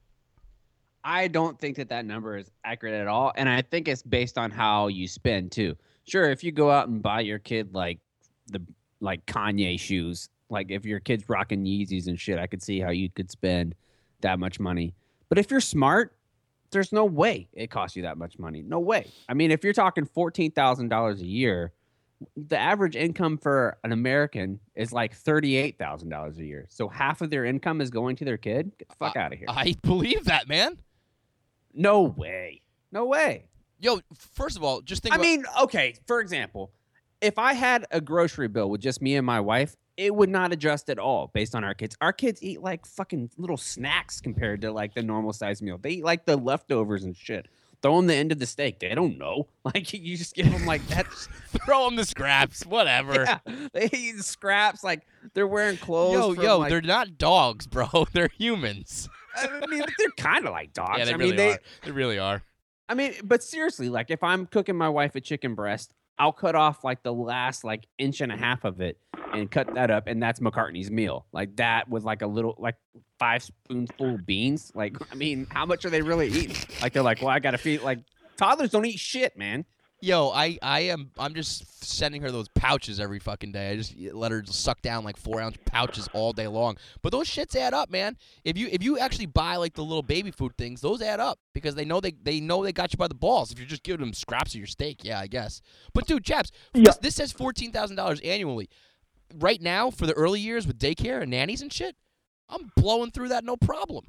I don't think that that number is accurate at all, and I think it's based on how you spend too. Sure, if you go out and buy your kid like the like Kanye shoes, like if your kid's rocking Yeezys and shit, I could see how you could spend that much money. But if you're smart, there's no way it costs you that much money. No way. I mean, if you're talking fourteen thousand dollars a year, the average income for an American is like thirty-eight thousand dollars a year. So half of their income is going to their kid? Get the fuck Uh, out of here. I believe that, man. No way. No way. Yo, first of all, just think I about mean, okay, for example, if I had a grocery bill with just me and my wife, it would not adjust at all based on our kids. Our kids eat like fucking little snacks compared to like the normal size meal. They eat like the leftovers and shit. Throw them the end of the steak. They don't know. Like you just give them like that. throw them the scraps, whatever. Yeah, they eat scraps. Like they're wearing clothes. Yo, from, yo, like, they're not dogs, bro. They're humans. I mean, they're kind of like dogs. Yeah, they I really mean, they, are. They really are. I mean, but seriously, like if I'm cooking my wife a chicken breast, I'll cut off like the last like inch and a half of it and cut that up, and that's McCartney's meal. Like that with like a little like five spoonful of beans. Like, I mean, how much are they really eating? Like they're like, well, I gotta feed like toddlers don't eat shit, man. Yo, I, I am I'm just sending her those pouches every fucking day. I just let her suck down like four ounce pouches all day long. But those shits add up, man. If you if you actually buy like the little baby food things, those add up because they know they they know they got you by the balls. If you're just giving them scraps of your steak, yeah, I guess. But dude, chaps, Yeah. this, this says fourteen thousand dollars annually. Right now, for the early years with daycare and nannies and shit, I'm blowing through that no problem.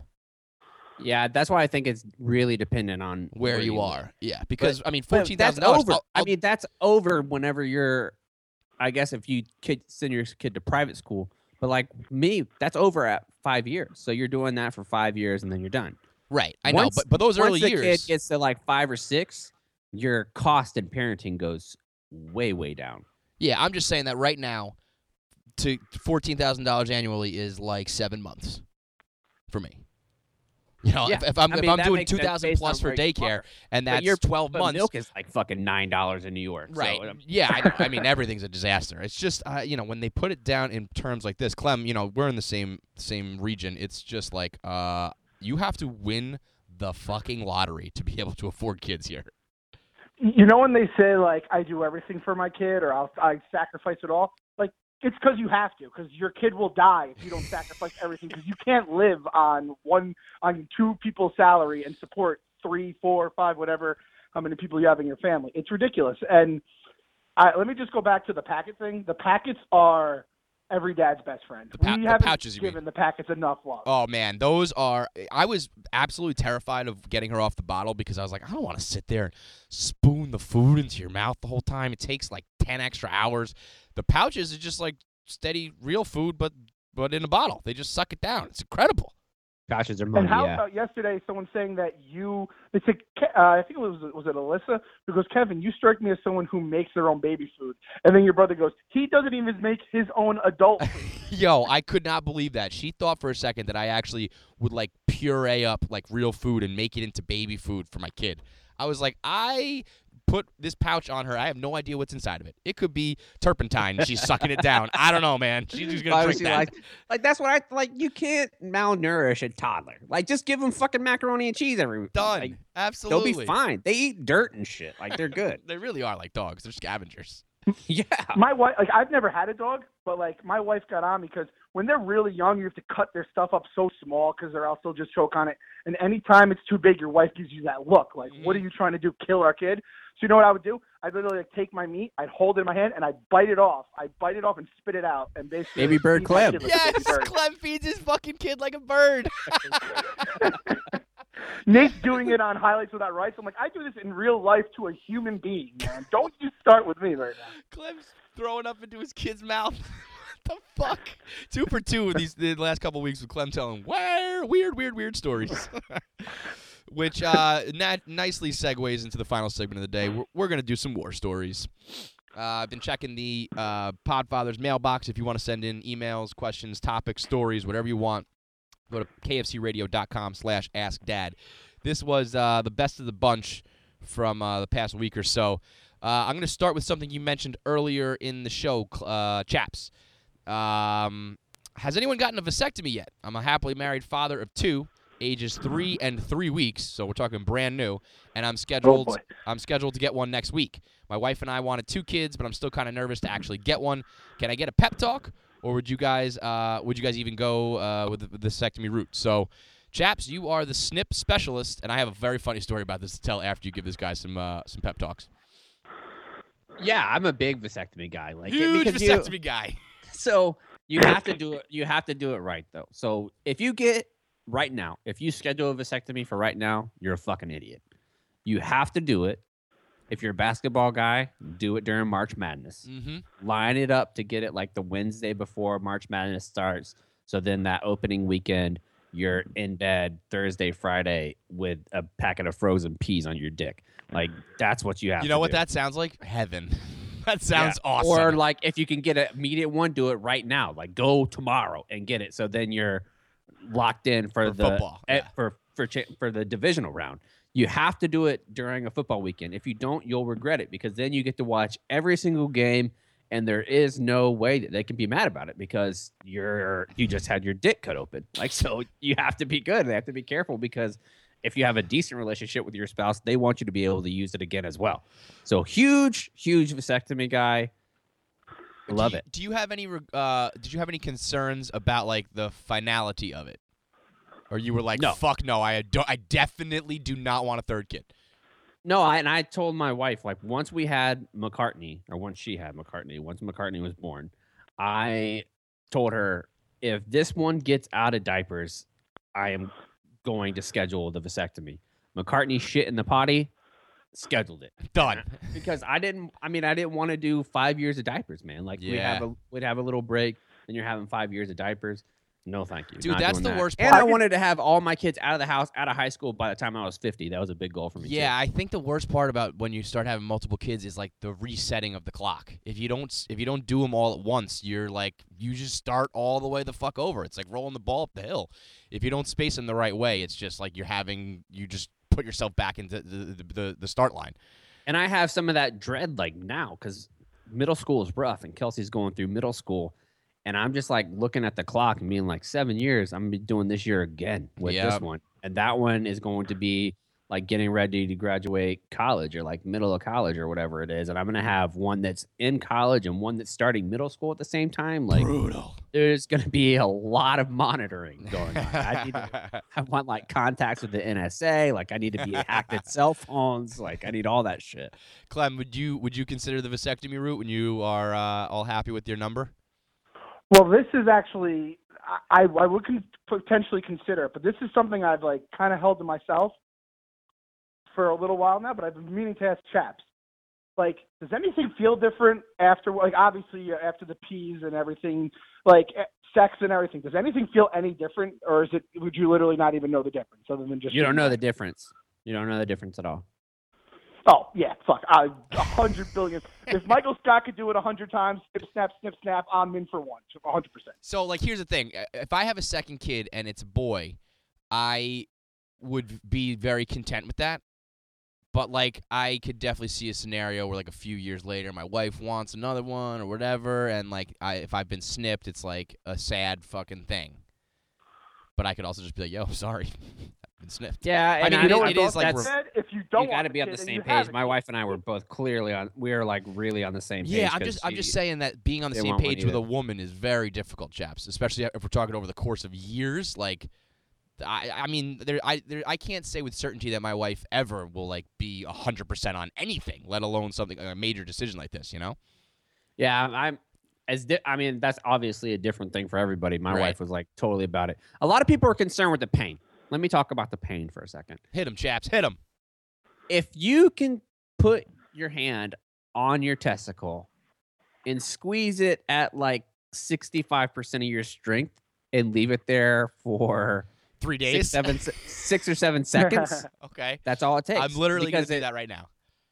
Yeah, that's why I think it's really dependent on Where, you are. are, yeah. Because But- I mean, But fourteen that's thousand dollars. over. I mean, that's over whenever you're. I guess if you kid, send your kid to private school, but like me, that's over at five years. So you're doing that for five years and then you're done. right. I Once- know, but but those Once early the years. kid gets to like five or six, your cost in parenting goes way, way down. Yeah, I'm just saying that right now, to fourteen thousand dollars annually is like seven months for me. You know, Yeah, if, if I'm I if mean, I'm that doing makes two sense thousand based plus on for where you daycare, are. and But that's your- twelve But months, milk is like fucking nine dollars in New York. right? So, um, yeah, I, know. I mean everything's a disaster. It's just uh, you know when they put it down in terms like this, Clem. You know we're in the same same region. It's just like uh, you have to win the fucking lottery to be able to afford kids here. You know when they say like I do everything for my kid or I'll I sacrifice it all, like it's because you have to, because your kid will die if you don't sacrifice everything, because you can't live on one on two people's salary and support three, four, five, whatever how many people you have in your family. It's ridiculous. And I, let me just go back to the packet thing. The packets are every dad's best friend. The pa- we the haven't pouches, you mean. given the packets enough love. Oh man, those are. I was absolutely terrified of getting her off the bottle because I was like, I don't want to sit there and spoon the food into your mouth the whole time. It takes like ten extra hours. The pouches is just like steady, real food, but but in a bottle. They just suck it down. It's incredible. pouches are money. And how Yeah. about yesterday? Someone saying that you, they said, Ke- uh, I think it was was it Alyssa, who goes, Kevin, you strike me as someone who makes their own baby food. And then your brother goes, he doesn't even make his own adult food. Yo, I could not believe that. She thought for a second that I actually would like puree up like real food and make it into baby food for my kid. I was like, I put this pouch on her. I have no idea what's inside of it. It could be turpentine. She's sucking it down. I don't know, man. She's just gonna drink Obviously, that. Like, like that's what I like. You can't malnourish a toddler. Like, just give them fucking macaroni and cheese every. Done. Like, Absolutely. they'll be fine. They eat dirt and shit. Like they're good. They really are like dogs. They're scavengers. Yeah. My wife, like I've never had a dog, but like my wife got on me because when they're really young, you have to cut their stuff up so small because they're also just choke on it. And anytime it's too big, your wife gives you that look, like, Mhm. what are you trying to do? Kill our kid? So you know what I would do? I'd literally like, take my meat, I'd hold it in my hand, and I'd bite it off. I'd bite it off and spit it out, and basically Baby bird feed my Clem. kid like a Yes, baby bird. Clem feeds his fucking kid like a bird. Nate's doing it on Highlights Without Rights. I'm like, I do this in real life to a human being, man. Don't you start with me right now. Clem's throwing up into his kid's mouth. What the fuck? Two for two with these the last couple of weeks with Clem telling weird, weird, weird, weird stories. Which uh, na- nicely segues into the final segment of the day. We're, we're going to do some war stories. Uh, I've been checking the uh, Podfathers mailbox. If you want to send in emails, questions, topics, stories, whatever you want, go to kfcradio.com slash askdad. This was uh, the best of the bunch from uh, the past week or so. Uh, I'm going to start with something you mentioned earlier in the show, uh, chaps. Um, has anyone gotten a vasectomy yet? I'm a happily married father of two, ages three and three weeks, so we're talking brand new, and I'm scheduled. boy. I'm scheduled to get one next week. My wife and I wanted two kids, but I'm still kind of nervous to actually get one. Can I get a pep talk, or would you guys uh, would you guys even go uh, with the, the vasectomy route? So, chaps, you are the S N P specialist, and I have a very funny story about this to tell after you give this guy some uh, some pep talks. Yeah, I'm a big vasectomy guy. Like Huge because you- vasectomy guy. So you have to do it. You have to do it right though. So if you get right now, if you schedule a vasectomy for right now, you're a fucking idiot. You have to do it If you're a basketball guy, do it during March Madness. Mm-hmm. Line it up to get it like the Wednesday before March Madness starts. So then that opening weekend, you're in bed Thursday, Friday with a packet of frozen peas on your dick. Like, that's what you have You to know what do. that sounds like? Heaven. That sounds Yeah. awesome. Or like if you can get an immediate one, do it right now. Like go tomorrow and get it. So then you're locked in for, For the football, eh, yeah. for for cha- for the divisional round. You have to do it during a football weekend. If you don't, you'll regret it because then you get to watch every single game, and there is no way that they can be mad about it because you're you just had your dick cut open. Like so, you have to be good. They have to be careful because if you have a decent relationship with your spouse, they want you to be able to use it again as well. So huge, huge vasectomy guy. Love do you, it. Do you have any? reg- Uh, did you have any concerns about like the finality of it, or you were like, No. "Fuck no, I don't. I definitely do not want a third kid." No, I, and I told my wife, like, once we had McCartney, or once she had McCartney, once McCartney was born, I told her, if this one gets out of diapers, I am going to schedule the vasectomy. McCartney shit in the potty, scheduled it. Done. Because I didn't, I mean, I didn't want to do five years of diapers, man. Like, we'd, have Yeah. a, we'd have a little break, and you're having five years of diapers. No, thank you. Dude, Not that's doing the that. worst And part. I wanted to have all my kids out of the house, out of high school by the time I was fifty. That was a big goal for me. too. Yeah, I think the worst part about when you start having multiple kids is like the resetting of the clock. If you don't, if you don't do them all at once, you're like you just start all the way the fuck over. It's like rolling the ball up the hill. If you don't space them the right way, it's just like you're having you just put yourself back into the the, the, the start line. And I have some of that dread like now because middle school is rough and Kelsey's going through middle school. And I'm just like looking at the clock and being like, seven years, I'm going to be doing this year again with Yep. this one. And that one is going to be like getting ready to graduate college or like middle of college or whatever it is. And I'm going to have one that's in college and one that's starting middle school at the same time. Like, Brutal. there's going to be a lot of monitoring going on. I need to I want like contacts with the N S A. Like I need to be hacked at cell phones. Like I need all that shit. Clem, would you would you consider the vasectomy route when you are uh, all happy with your number? Well, this is actually I I would con- potentially consider it, but this is something I've like kind of held to myself for a little while now. But I've been meaning to ask chaps, like, does anything feel different after? Like, obviously uh, after the peas and everything, like eh, sex and everything. Does anything feel any different, or is it? Would you literally not even know the difference other than just You don't know the difference. You don't know the difference at all. Oh, yeah, fuck. I, a hundred billion. If Michael Scott could do it a hundred times, snip, snap, snip, snap, I'm in for one. A hundred percent. So, like, here's the thing. If I have a second kid and it's a boy, I would be very content with that. But, like, I could definitely see a scenario where, like, a few years later, my wife wants another one or whatever, and, like, I, if I've been snipped, it's, like, a sad fucking thing. But I could also just be like, yo, sorry. I've been snipped. Yeah, I and mean, I, it is- I- it is, like, that's- Said, if you don't you got to want be a on the kid and same you page. have a My kid, wife and I were both clearly on. We are like really on the same page. Yeah, I'm 'cause just I'm she- just saying that being on the they same want one page with either. a woman is very difficult, chaps. Especially if we're talking over the course of years. Like, I I mean, there I there, I can't say with certainty that my wife ever will like be a hundred percent on anything, let alone something like a major decision like this. You know? Yeah, I'm as di- I mean that's obviously a different thing for everybody. My Right. wife was like totally about it. A lot of people are concerned with the pain. Let me talk about the pain for a second. Hit him, chaps. Hit him. If you can put your hand on your testicle and squeeze it at like sixty-five percent of your strength and leave it there for Three six, days. seven, se- six or seven seconds, Okay. that's all it takes. I'm literally gonna because do it- that right now.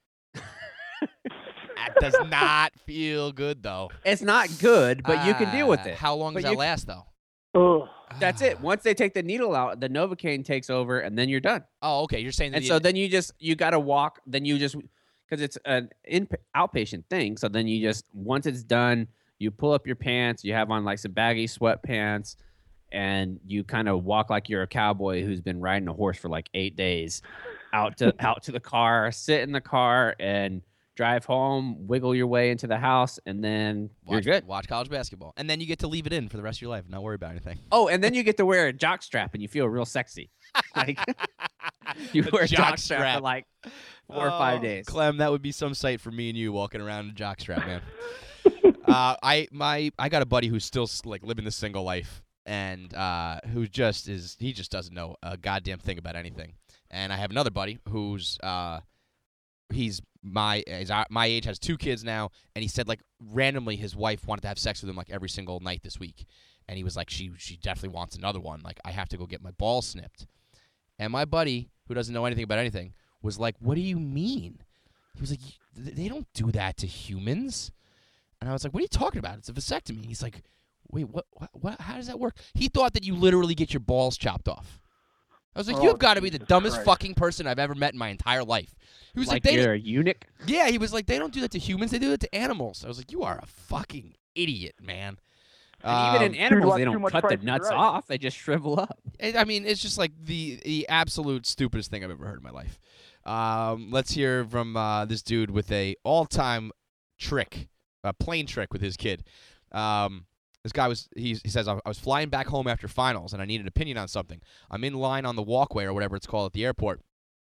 That does not feel good though. It's not good, but you can deal with Ah, it. How long But does that you- last though? Ugh. That's it. Once they take the needle out, the Novocaine takes over, and then you're done. Oh, okay. You're saying that And the- so then you just you got to walk. Then you just because it's an in outpatient thing. So then you just once it's done, you pull up your pants. You have on like some baggy sweatpants, and you kind of walk like you're a cowboy who's been riding a horse for like eight days, out to out to the car, sit in the car, and drive home. Wiggle your way into the house, and then you're watch, good. watch college basketball, and then you get to leave it in for the rest of your life. Not worry about anything. Oh, and then you get to wear a jock strap, and you feel real sexy. Like you A wear a jock jock strap strap. for like four or five Oh, days. Clem, that would be some sight for me and you walking around in a jockstrap, man. uh, I my I got a buddy who's still like living the single life, and uh, who just is he just doesn't know a goddamn thing about anything. And I have another buddy who's uh, he's my he's our- my age, has two kids now, and he said like randomly his wife wanted to have sex with him like every single night this week, and he was like she she definitely wants another one. Like I have to go get my balls snipped. And my buddy, who doesn't know anything about anything, was like, "What do you mean?" He was like, "They don't do that to humans." And I was like, "What are you talking about? It's a vasectomy." He's like, "Wait, what? What? what how does that work?" He thought that you literally get your balls chopped off. I was like, Oh, "You've got to be the Jesus dumbest Christ. fucking person I've ever met in my entire life." He was like, Like "They you're a eunuch. yeah." He was like, "They don't do that to humans. They do that to animals." I was like, "You are a fucking idiot, man." And even Um, in animals, watch they too don't much cut the Price is nuts Right. off; they just shrivel up. It, I mean, it's just like the the absolute stupidest thing I've ever heard in my life. Um, let's hear from uh, this dude with a all time trick, a plane trick with his kid. Um, this guy was he, he says I was flying back home after finals and I needed an opinion on something. I'm in line on the walkway or whatever it's called at the airport.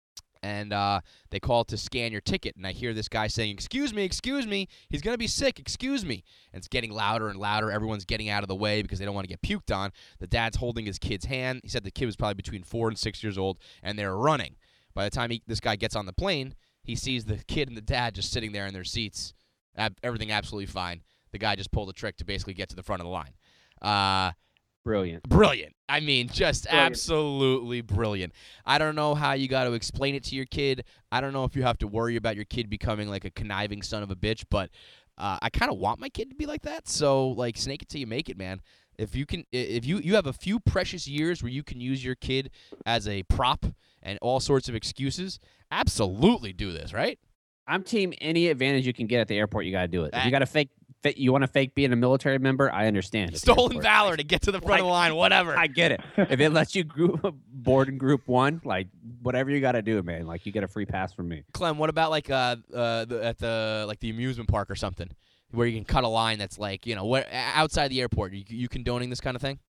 And uh, they call to scan your ticket, and I hear this guy saying, "Excuse me, excuse me, he's going to be sick, excuse me." And it's getting louder and louder. Everyone's getting out of the way because they don't want to get puked on. The dad's holding his kid's hand. He said the kid was probably between four and six years old, and they're running. By the time he, this guy gets on the plane, he sees the kid and the dad just sitting there in their seats, ab- everything absolutely fine. The guy just pulled a trick to basically get to the front of the line. Uh, Brilliant. Brilliant. I mean, just Brilliant. absolutely brilliant. I don't know how you got to explain it to your kid. I don't know if you have to worry about your kid becoming like a conniving son of a bitch, but uh, I kind of want my kid to be like that. So, like, snake it till you make it, man. If you can, if you you have a few precious years where you can use your kid as a prop and all sorts of excuses, absolutely do this, right? I'm team any advantage you can get at the airport. You got to do it. If That- you got to fake, fa- you want to fake being a military member. I understand. at the Stolen airport. valor to get to the front of the line, whatever. I get it. If it lets you group board in group one, like whatever you got to do, man. Like you get a free pass from me. Clem, what about like uh, uh the, at the like the amusement park or something, where you can cut a line that's like you know where outside the airport? You you condoning this kind of thing?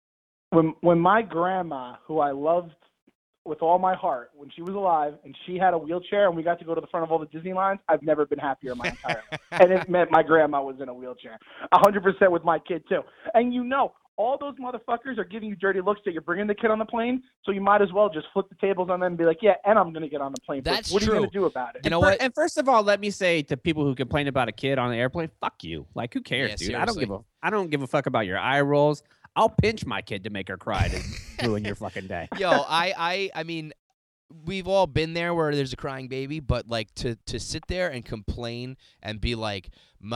When when my grandma, who I loved with all my heart, when she was alive and she had a wheelchair and we got to go to the front of all the Disney lines, I've never been happier in my entire life. And it meant my grandma was in a wheelchair. A hundred percent with my kid too. And you know, all those motherfuckers are giving you dirty looks that you're bringing the kid on the plane, so you might as well just flip the tables on them and be like, yeah, and I'm going to get on the plane. That's what are true. you going to do about it? You know Fir- what? And first of all, let me say to people who complain about a kid on the airplane, fuck you. Like who cares, Yeah, dude? I don't seriously. give a I don't give a fuck about your eye rolls. I'll pinch my kid to make her cry to ruin your fucking day. Yo, I, I, I mean, we've all been there where there's a crying baby, but like to to sit there and complain and be like,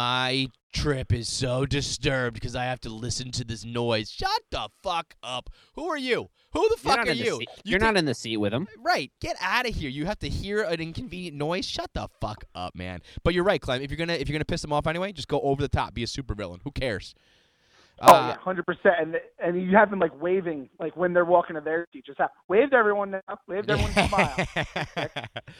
my trip is so disturbed because I have to listen to this noise. Shut the fuck up. Who are you? Who the You're fuck not are in the you? seat- You You're think- not in the seat with him. Right. Get out of here. You have to hear an inconvenient noise. Shut the fuck up, man. But you're right, Clem. If you're gonna if you're gonna piss them off anyway, just go over the top. Be a supervillain. Who cares? Oh Uh, yeah, hundred percent. And and you have them like waving, like when they're walking to their seat. Just have, wave to everyone now. Wave to everyone. Smile.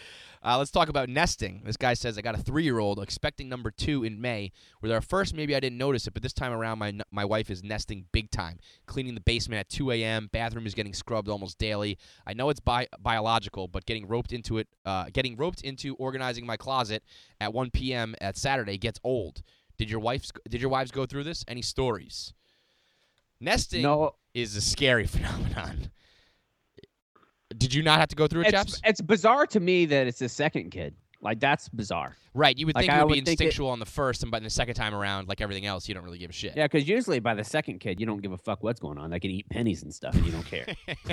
uh, let's talk about nesting. This guy says, I got a three-year-old expecting number two in May. With our first, maybe I didn't notice it, but this time around, my my wife is nesting big time, cleaning the basement at two a.m. Bathroom is getting scrubbed almost daily. I know it's bi- biological, but getting roped into it, uh, getting roped into organizing my closet at one p.m. at Saturday gets old. Did your wife's did your wives go through this? Any stories? Nesting No, is a scary phenomenon. Did you not have to go through it, it's, chaps? it's bizarre to me that it's the second kid. Like that's bizarre. Right, you would Like, think it I would be would think it- instinctual on the first, and but the second time around, like everything else, you don't really give a shit. Yeah, because usually by the second kid, you don't give a fuck what's going on. They can eat pennies and stuff, and you don't care.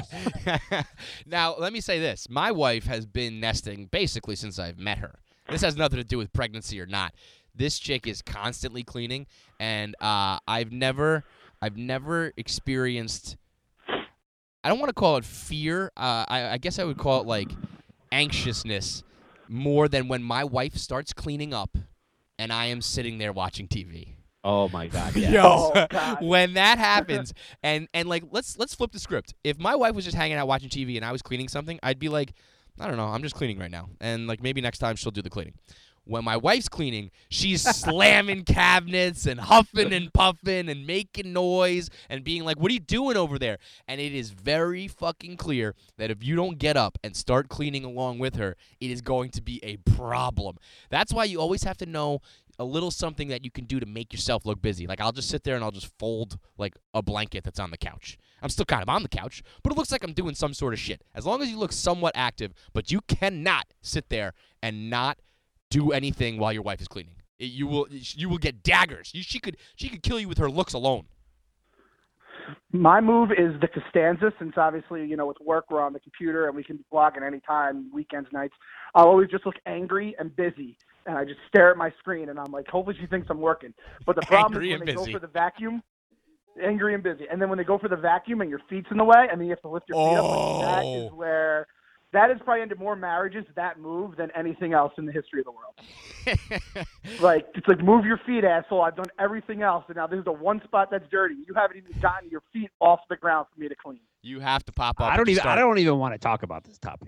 Now, let me say this: my wife has been nesting basically since I've met her. This has nothing to do with pregnancy or not. This chick is constantly cleaning, and uh, I've never, I've never experienced. I don't want to call it fear. Uh, I, I guess I would call it like anxiousness more than when my wife starts cleaning up, and I am sitting there watching T V. Oh my god! Yeah. Yo, Oh, God. when that happens, and and like let's let's flip the script. If my wife was just hanging out watching T V and I was cleaning something, I'd be like, I don't know, I'm just cleaning right now, and like maybe next time she'll do the cleaning. When my wife's cleaning, she's slamming cabinets and huffing and puffing and making noise and being like, what are you doing over there? And it is very fucking clear that if you don't get up and start cleaning along with her, it is going to be a problem. That's why you always have to know a little something that you can do to make yourself look busy. Like I'll just sit there and I'll just fold like a blanket that's on the couch. I'm still kind of on the couch, but it looks like I'm doing some sort of shit. As long as you look somewhat active, but you cannot sit there and not do anything while your wife is cleaning. It, you will you will get daggers. You, she could she could kill you with her looks alone. My move is the Costanza, since obviously, you know, with work we're on the computer and we can be blogging anytime, weekends, nights. I'll always just look angry and busy, and I just stare at my screen, and I'm like, hopefully she thinks I'm working. But the problem Angry is when and they busy. go for the vacuum, angry and busy, and then when they go for the vacuum and your feet's in the way, and then you have to lift your feet up, like, that Oh. is where that has probably ended more marriages, that move, than anything else in the history of the world. Like, it's like, move your feet, asshole. I've done everything else, and now this is the one spot that's dirty. You haven't even gotten your feet off the ground for me to clean. You have to pop up. I don't and even. start. I don't even want to talk about this topic.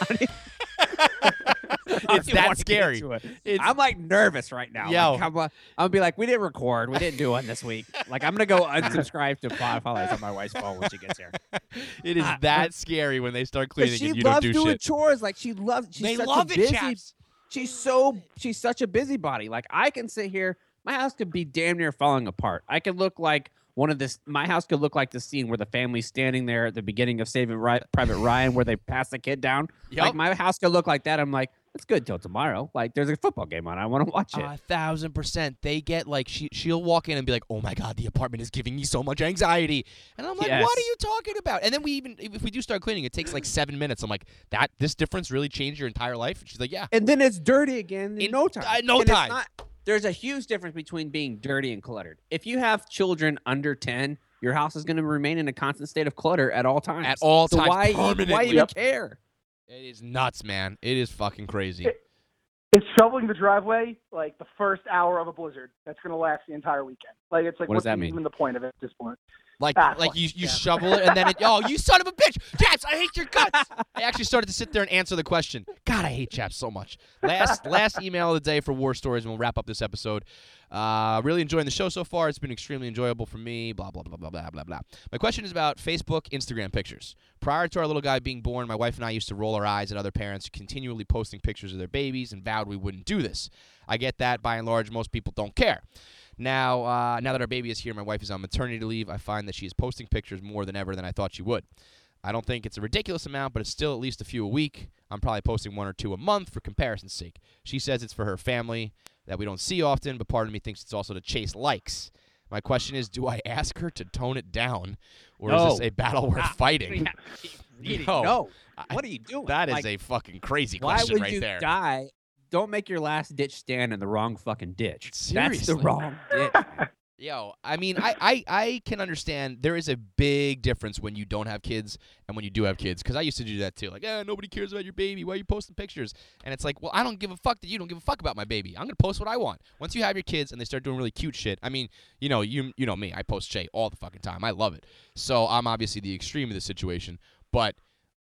It's that scary. It's- I'm like nervous right now. Yo. Like, I'm, uh, I'm gonna be like, we didn't record. We didn't do one this week. Like, I'm gonna go unsubscribe to Spotify on my wife's phone when she gets here. It is Ah, that scary when they start But cleaning she and you don't loves do doing shit. chores. Like she loves. She's They such love a it, busy, chaps. She's so. She's such a busybody. Like I can sit here. My house could be damn near falling apart. I could look like one of this. My house could look like the scene where the family's standing there at the beginning of Saving Ri- Private Ryan, where they pass the kid down. Yup. Like my house could look like that. I'm like, it's good till tomorrow. Like there's a football game on. I want to watch it. A thousand percent. They get like she she'll walk in and be like, "Oh my god, the apartment is giving me so much anxiety," and I'm like, Yes. "What are you talking about?" And then we even if we do start cleaning, it takes like seven minutes. I'm like, "That this difference really changed your entire life?" And she's like, "Yeah." And then it's dirty again in, In- no time. uh, no And it's time. not- there's a huge difference between being dirty and cluttered. If you have children under ten, your house is going to remain in a constant state of clutter at all times. At all so times, why, e- permanently. why even Yep. care? It is nuts, man. It is fucking crazy. It- It's shoveling the driveway like the first hour of a blizzard. That's going to last the entire weekend. Like, it's like, What does what's that mean? even the point of it at this point? Like, Ah, like fuck, you, you yeah. shovel it and then it. Oh, you son of a bitch, Chaps! I hate your guts. I actually started to sit there and answer the question. God, I hate Chaps so much. Last, last email of the day for War Stories, and we'll wrap up this episode. Uh, really enjoying the show so far. It's been extremely enjoyable for me. Blah blah blah blah blah blah blah. My question is about Facebook, Instagram pictures. Prior to our little guy being born, my wife and I used to roll our eyes at other parents continually posting pictures of their babies and vowed we wouldn't do this. I get that. By and large, most people don't care. Now, uh, now that our baby is here, my wife is on maternity leave. I find that she is posting pictures more than ever than I thought she would. I don't think it's a ridiculous amount, but it's still at least a few a week. I'm probably posting one or two a month for comparison's sake. She says it's for her family that we don't see often, but part of me thinks it's also to chase likes. My question is, do I ask her to tone it down, or is No. this a battle worth Ah, fighting? Really, Yo, no. I- What are you doing? That is Like, a fucking crazy why question would right you there. die? Don't make your last ditch stand in the wrong fucking ditch. That's Seriously. the wrong ditch. man. Yo, I mean, I, I, I can understand there is a big difference when you don't have kids and when you do have kids. Because I used to do that too. Like, eh, nobody cares about your baby. Why are you posting pictures? And it's like, well, I don't give a fuck that you don't give a fuck about my baby. I'm going to post what I want. Once you have your kids and they start doing really cute shit, I mean, you know, you you know me. I post Jay all the fucking time. I love it. So I'm obviously the extreme of the situation. But,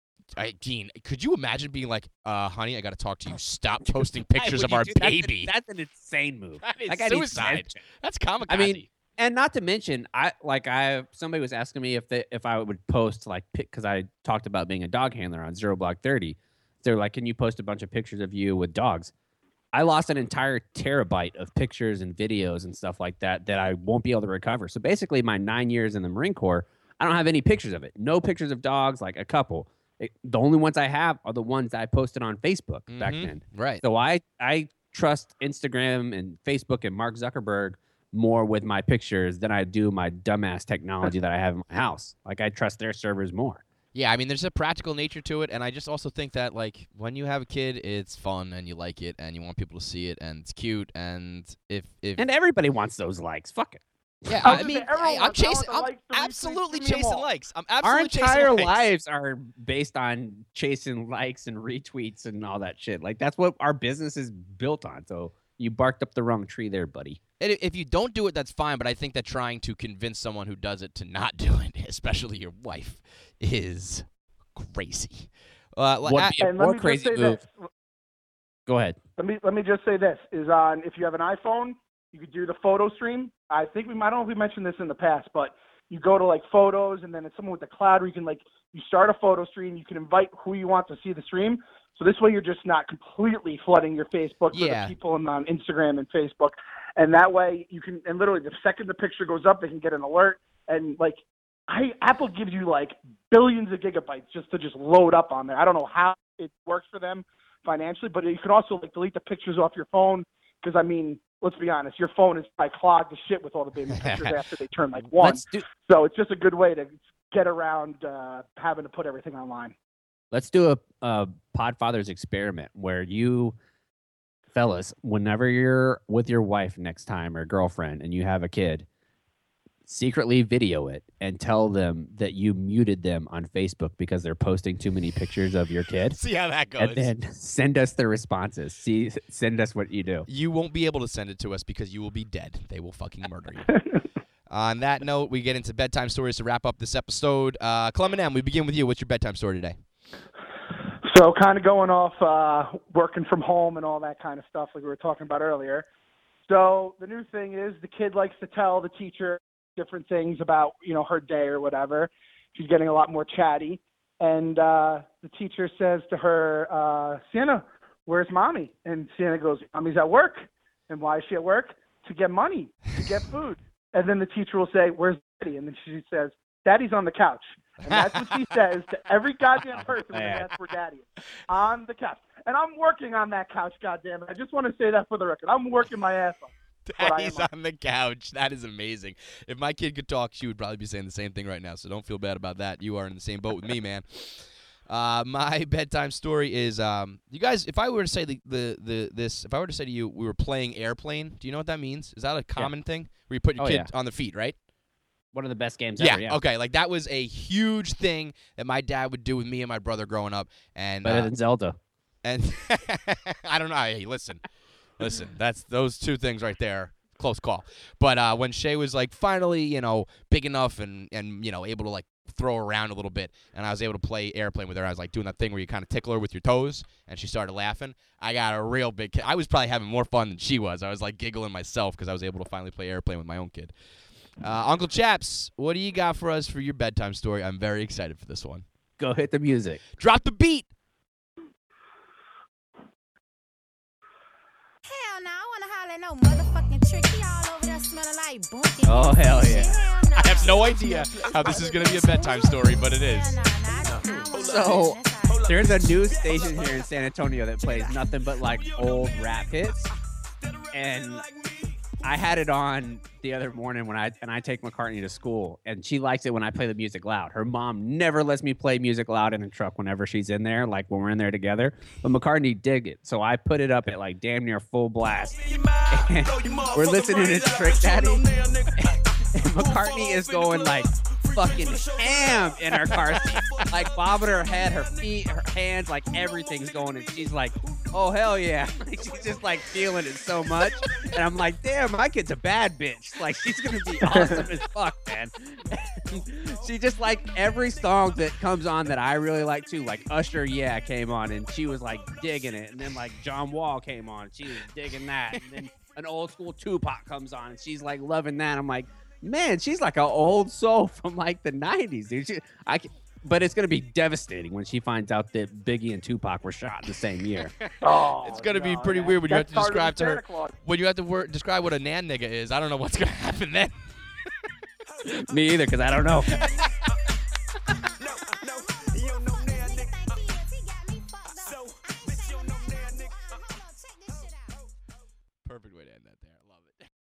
I, Dean, could you imagine being like, uh, honey, I got to talk to you. Stop posting Why pictures would of you our do that? That's an- baby. That's an insane move. That is Like, I need suicide. sanction. That's kamikaze. I mean, and not to mention, I like I somebody was asking me if they, if I would post like because I talked about being a dog handler on Zero Block thirty. They're like, can you post a bunch of pictures of you with dogs? I lost an entire terabyte of pictures and videos and stuff like that that I won't be able to recover. So basically, my nine years in the Marine Corps, I don't have any pictures of it. No pictures of dogs, like a couple. It, the only ones I have are the ones I posted on Facebook back Mhm. then. right. So I I trust Instagram and Facebook and Mark Zuckerberg more with my pictures than I do my dumbass technology that I have in my house. Like I trust their servers more. Yeah, I mean, there's a practical nature to it, and I just also think that, like, when you have a kid, it's fun, and you like it, and you want people to see it, and it's cute, and if... if And everybody wants those likes. Fuck it. yeah, I was I gonna mean, say, everyone I, I'm wants- I want chasing... the I'm likes, the retweets, absolutely give me 'em chasing all. likes. I'm Our absolutely entire chasing likes. lives are based on chasing likes and retweets and all that shit. Like that's what our business is built on. So you barked up the wrong tree there, buddy. And if you don't do it, that's fine, but I think that trying to convince someone who does it to not do it, especially your wife, is crazy. Uh, like, What I- be a And let more me just crazy say move? this. Go ahead. Let me let me just say this is on if you have an iPhone, you could do the photo stream. I think we I don't know if we mentioned this in the past, but you go to like photos, and then it's someone with the cloud where you can like you start a photo stream, you can invite who you want to see the stream. So this way you're just not completely flooding your Facebook Yeah. for the people on on Instagram and Facebook. And that way you can, and literally the second the picture goes up, they can get an alert. And like, I, Apple gives you like billions of gigabytes just to just load up on there. I don't know how it works for them financially, but you can also like delete the pictures off your phone. Cause I mean, let's be honest, your phone is like clogged to shit with all the baby pictures after they turn like one. Let's do So it's just a good way to get around uh, having to put everything online. let's do a, a Podfathers experiment where you, fellas, whenever you're with your wife next time or girlfriend and you have a kid, secretly video it and tell them that you muted them on Facebook because they're posting too many pictures of your kid. See how that goes. And then send us the responses. See, send us what you do. You won't be able to send it to us because you will be dead. They will fucking murder you. On that note, we get into bedtime stories to wrap up this episode. Uh, Clement M, we begin with you. What's your bedtime story today? So kind of going off uh, working from home and all that kind of stuff like we were talking about earlier. So the new thing is the kid likes to tell the teacher different things about, you know, her day or whatever. She's getting a lot more chatty. And uh, the teacher says to her, uh, Sienna, where's mommy? And Sienna goes, mommy's at work. And why is she at work? To get money, to get food. And then the teacher will say, where's daddy? And then she says, daddy's on the couch. And that's what she says to every goddamn person when they ask where daddy is. On the couch. And I'm working on that couch, goddamn it. I just want to say that for the record. I'm working my ass off. Daddy's on the couch. That is amazing. If my kid could talk, she would probably be saying the same thing right now, so don't feel bad about that. You are in the same boat with me, man. Uh, my bedtime story is, um, you guys, if I were to say the, the, the this, if I were to say to you we were playing airplane, do you know what that means? Is that a common yeah. thing? Where you put your oh, kid yeah. on the feet, right? One of the best games yeah, ever, yeah. Okay, like that was a huge thing that my dad would do with me and my brother growing up. And Better uh, than Zelda. And I don't know. Hey, listen. Listen, that's those two things right there. Close call. But uh, when Shay was like finally, you know, big enough and, and you know, able to like throw her around a little bit, and I was able to play airplane with her, I was like doing that thing where you kind of tickle her with your toes, and she started laughing. I got a real big kid. I was probably having more fun than she was. I was like giggling myself because I was able to finally play airplane with my own kid. Uh, Uncle Chaps, what do you got for us for your bedtime story? I'm very excited for this one. Go hit the music. Drop the beat. Hell no, I wanna holler at no motherfucking trick. He all over there smelling like bunkin'. Oh, hell yeah. Hell no. I have no idea how this is going to be a bedtime story, but it is. Hell no, nah, I don't So, want that. That's all right. there's a news station here in San Antonio that plays nothing but like old rap hits. And I had it on the other morning when I and I take McCartney to school, and she likes it when I play the music loud. Her mom never lets me play music loud in the truck whenever she's in there, like when we're in there together. But McCartney dig it, so I put it up at like damn near full blast. And we're listening to Trick Daddy, and McCartney is going like fucking ham in her car seat, like bobbing her head, her feet, her hands, like everything's going, and she's like, oh hell yeah. Like, she's just like feeling it so much, and I'm like, damn, my kid's a bad bitch. Like, she's gonna be awesome as fuck, man. She just like every song that comes on that I really like too, like Usher Yeah came on and she was like digging it, and then like John Wall came on, she was digging that, and then an old school Tupac comes on and she's like loving that. I'm like, man, she's like an old soul from like the nineties, dude. She, I, but it's gonna be devastating when she finds out that Biggie and Tupac were shot the same year. Oh, It's gonna be no, pretty that- weird when you have that to describe started to with her Santa Claus. when you have to wor- describe what a nan nigga is. I don't know what's gonna happen then. Me either, because I don't know.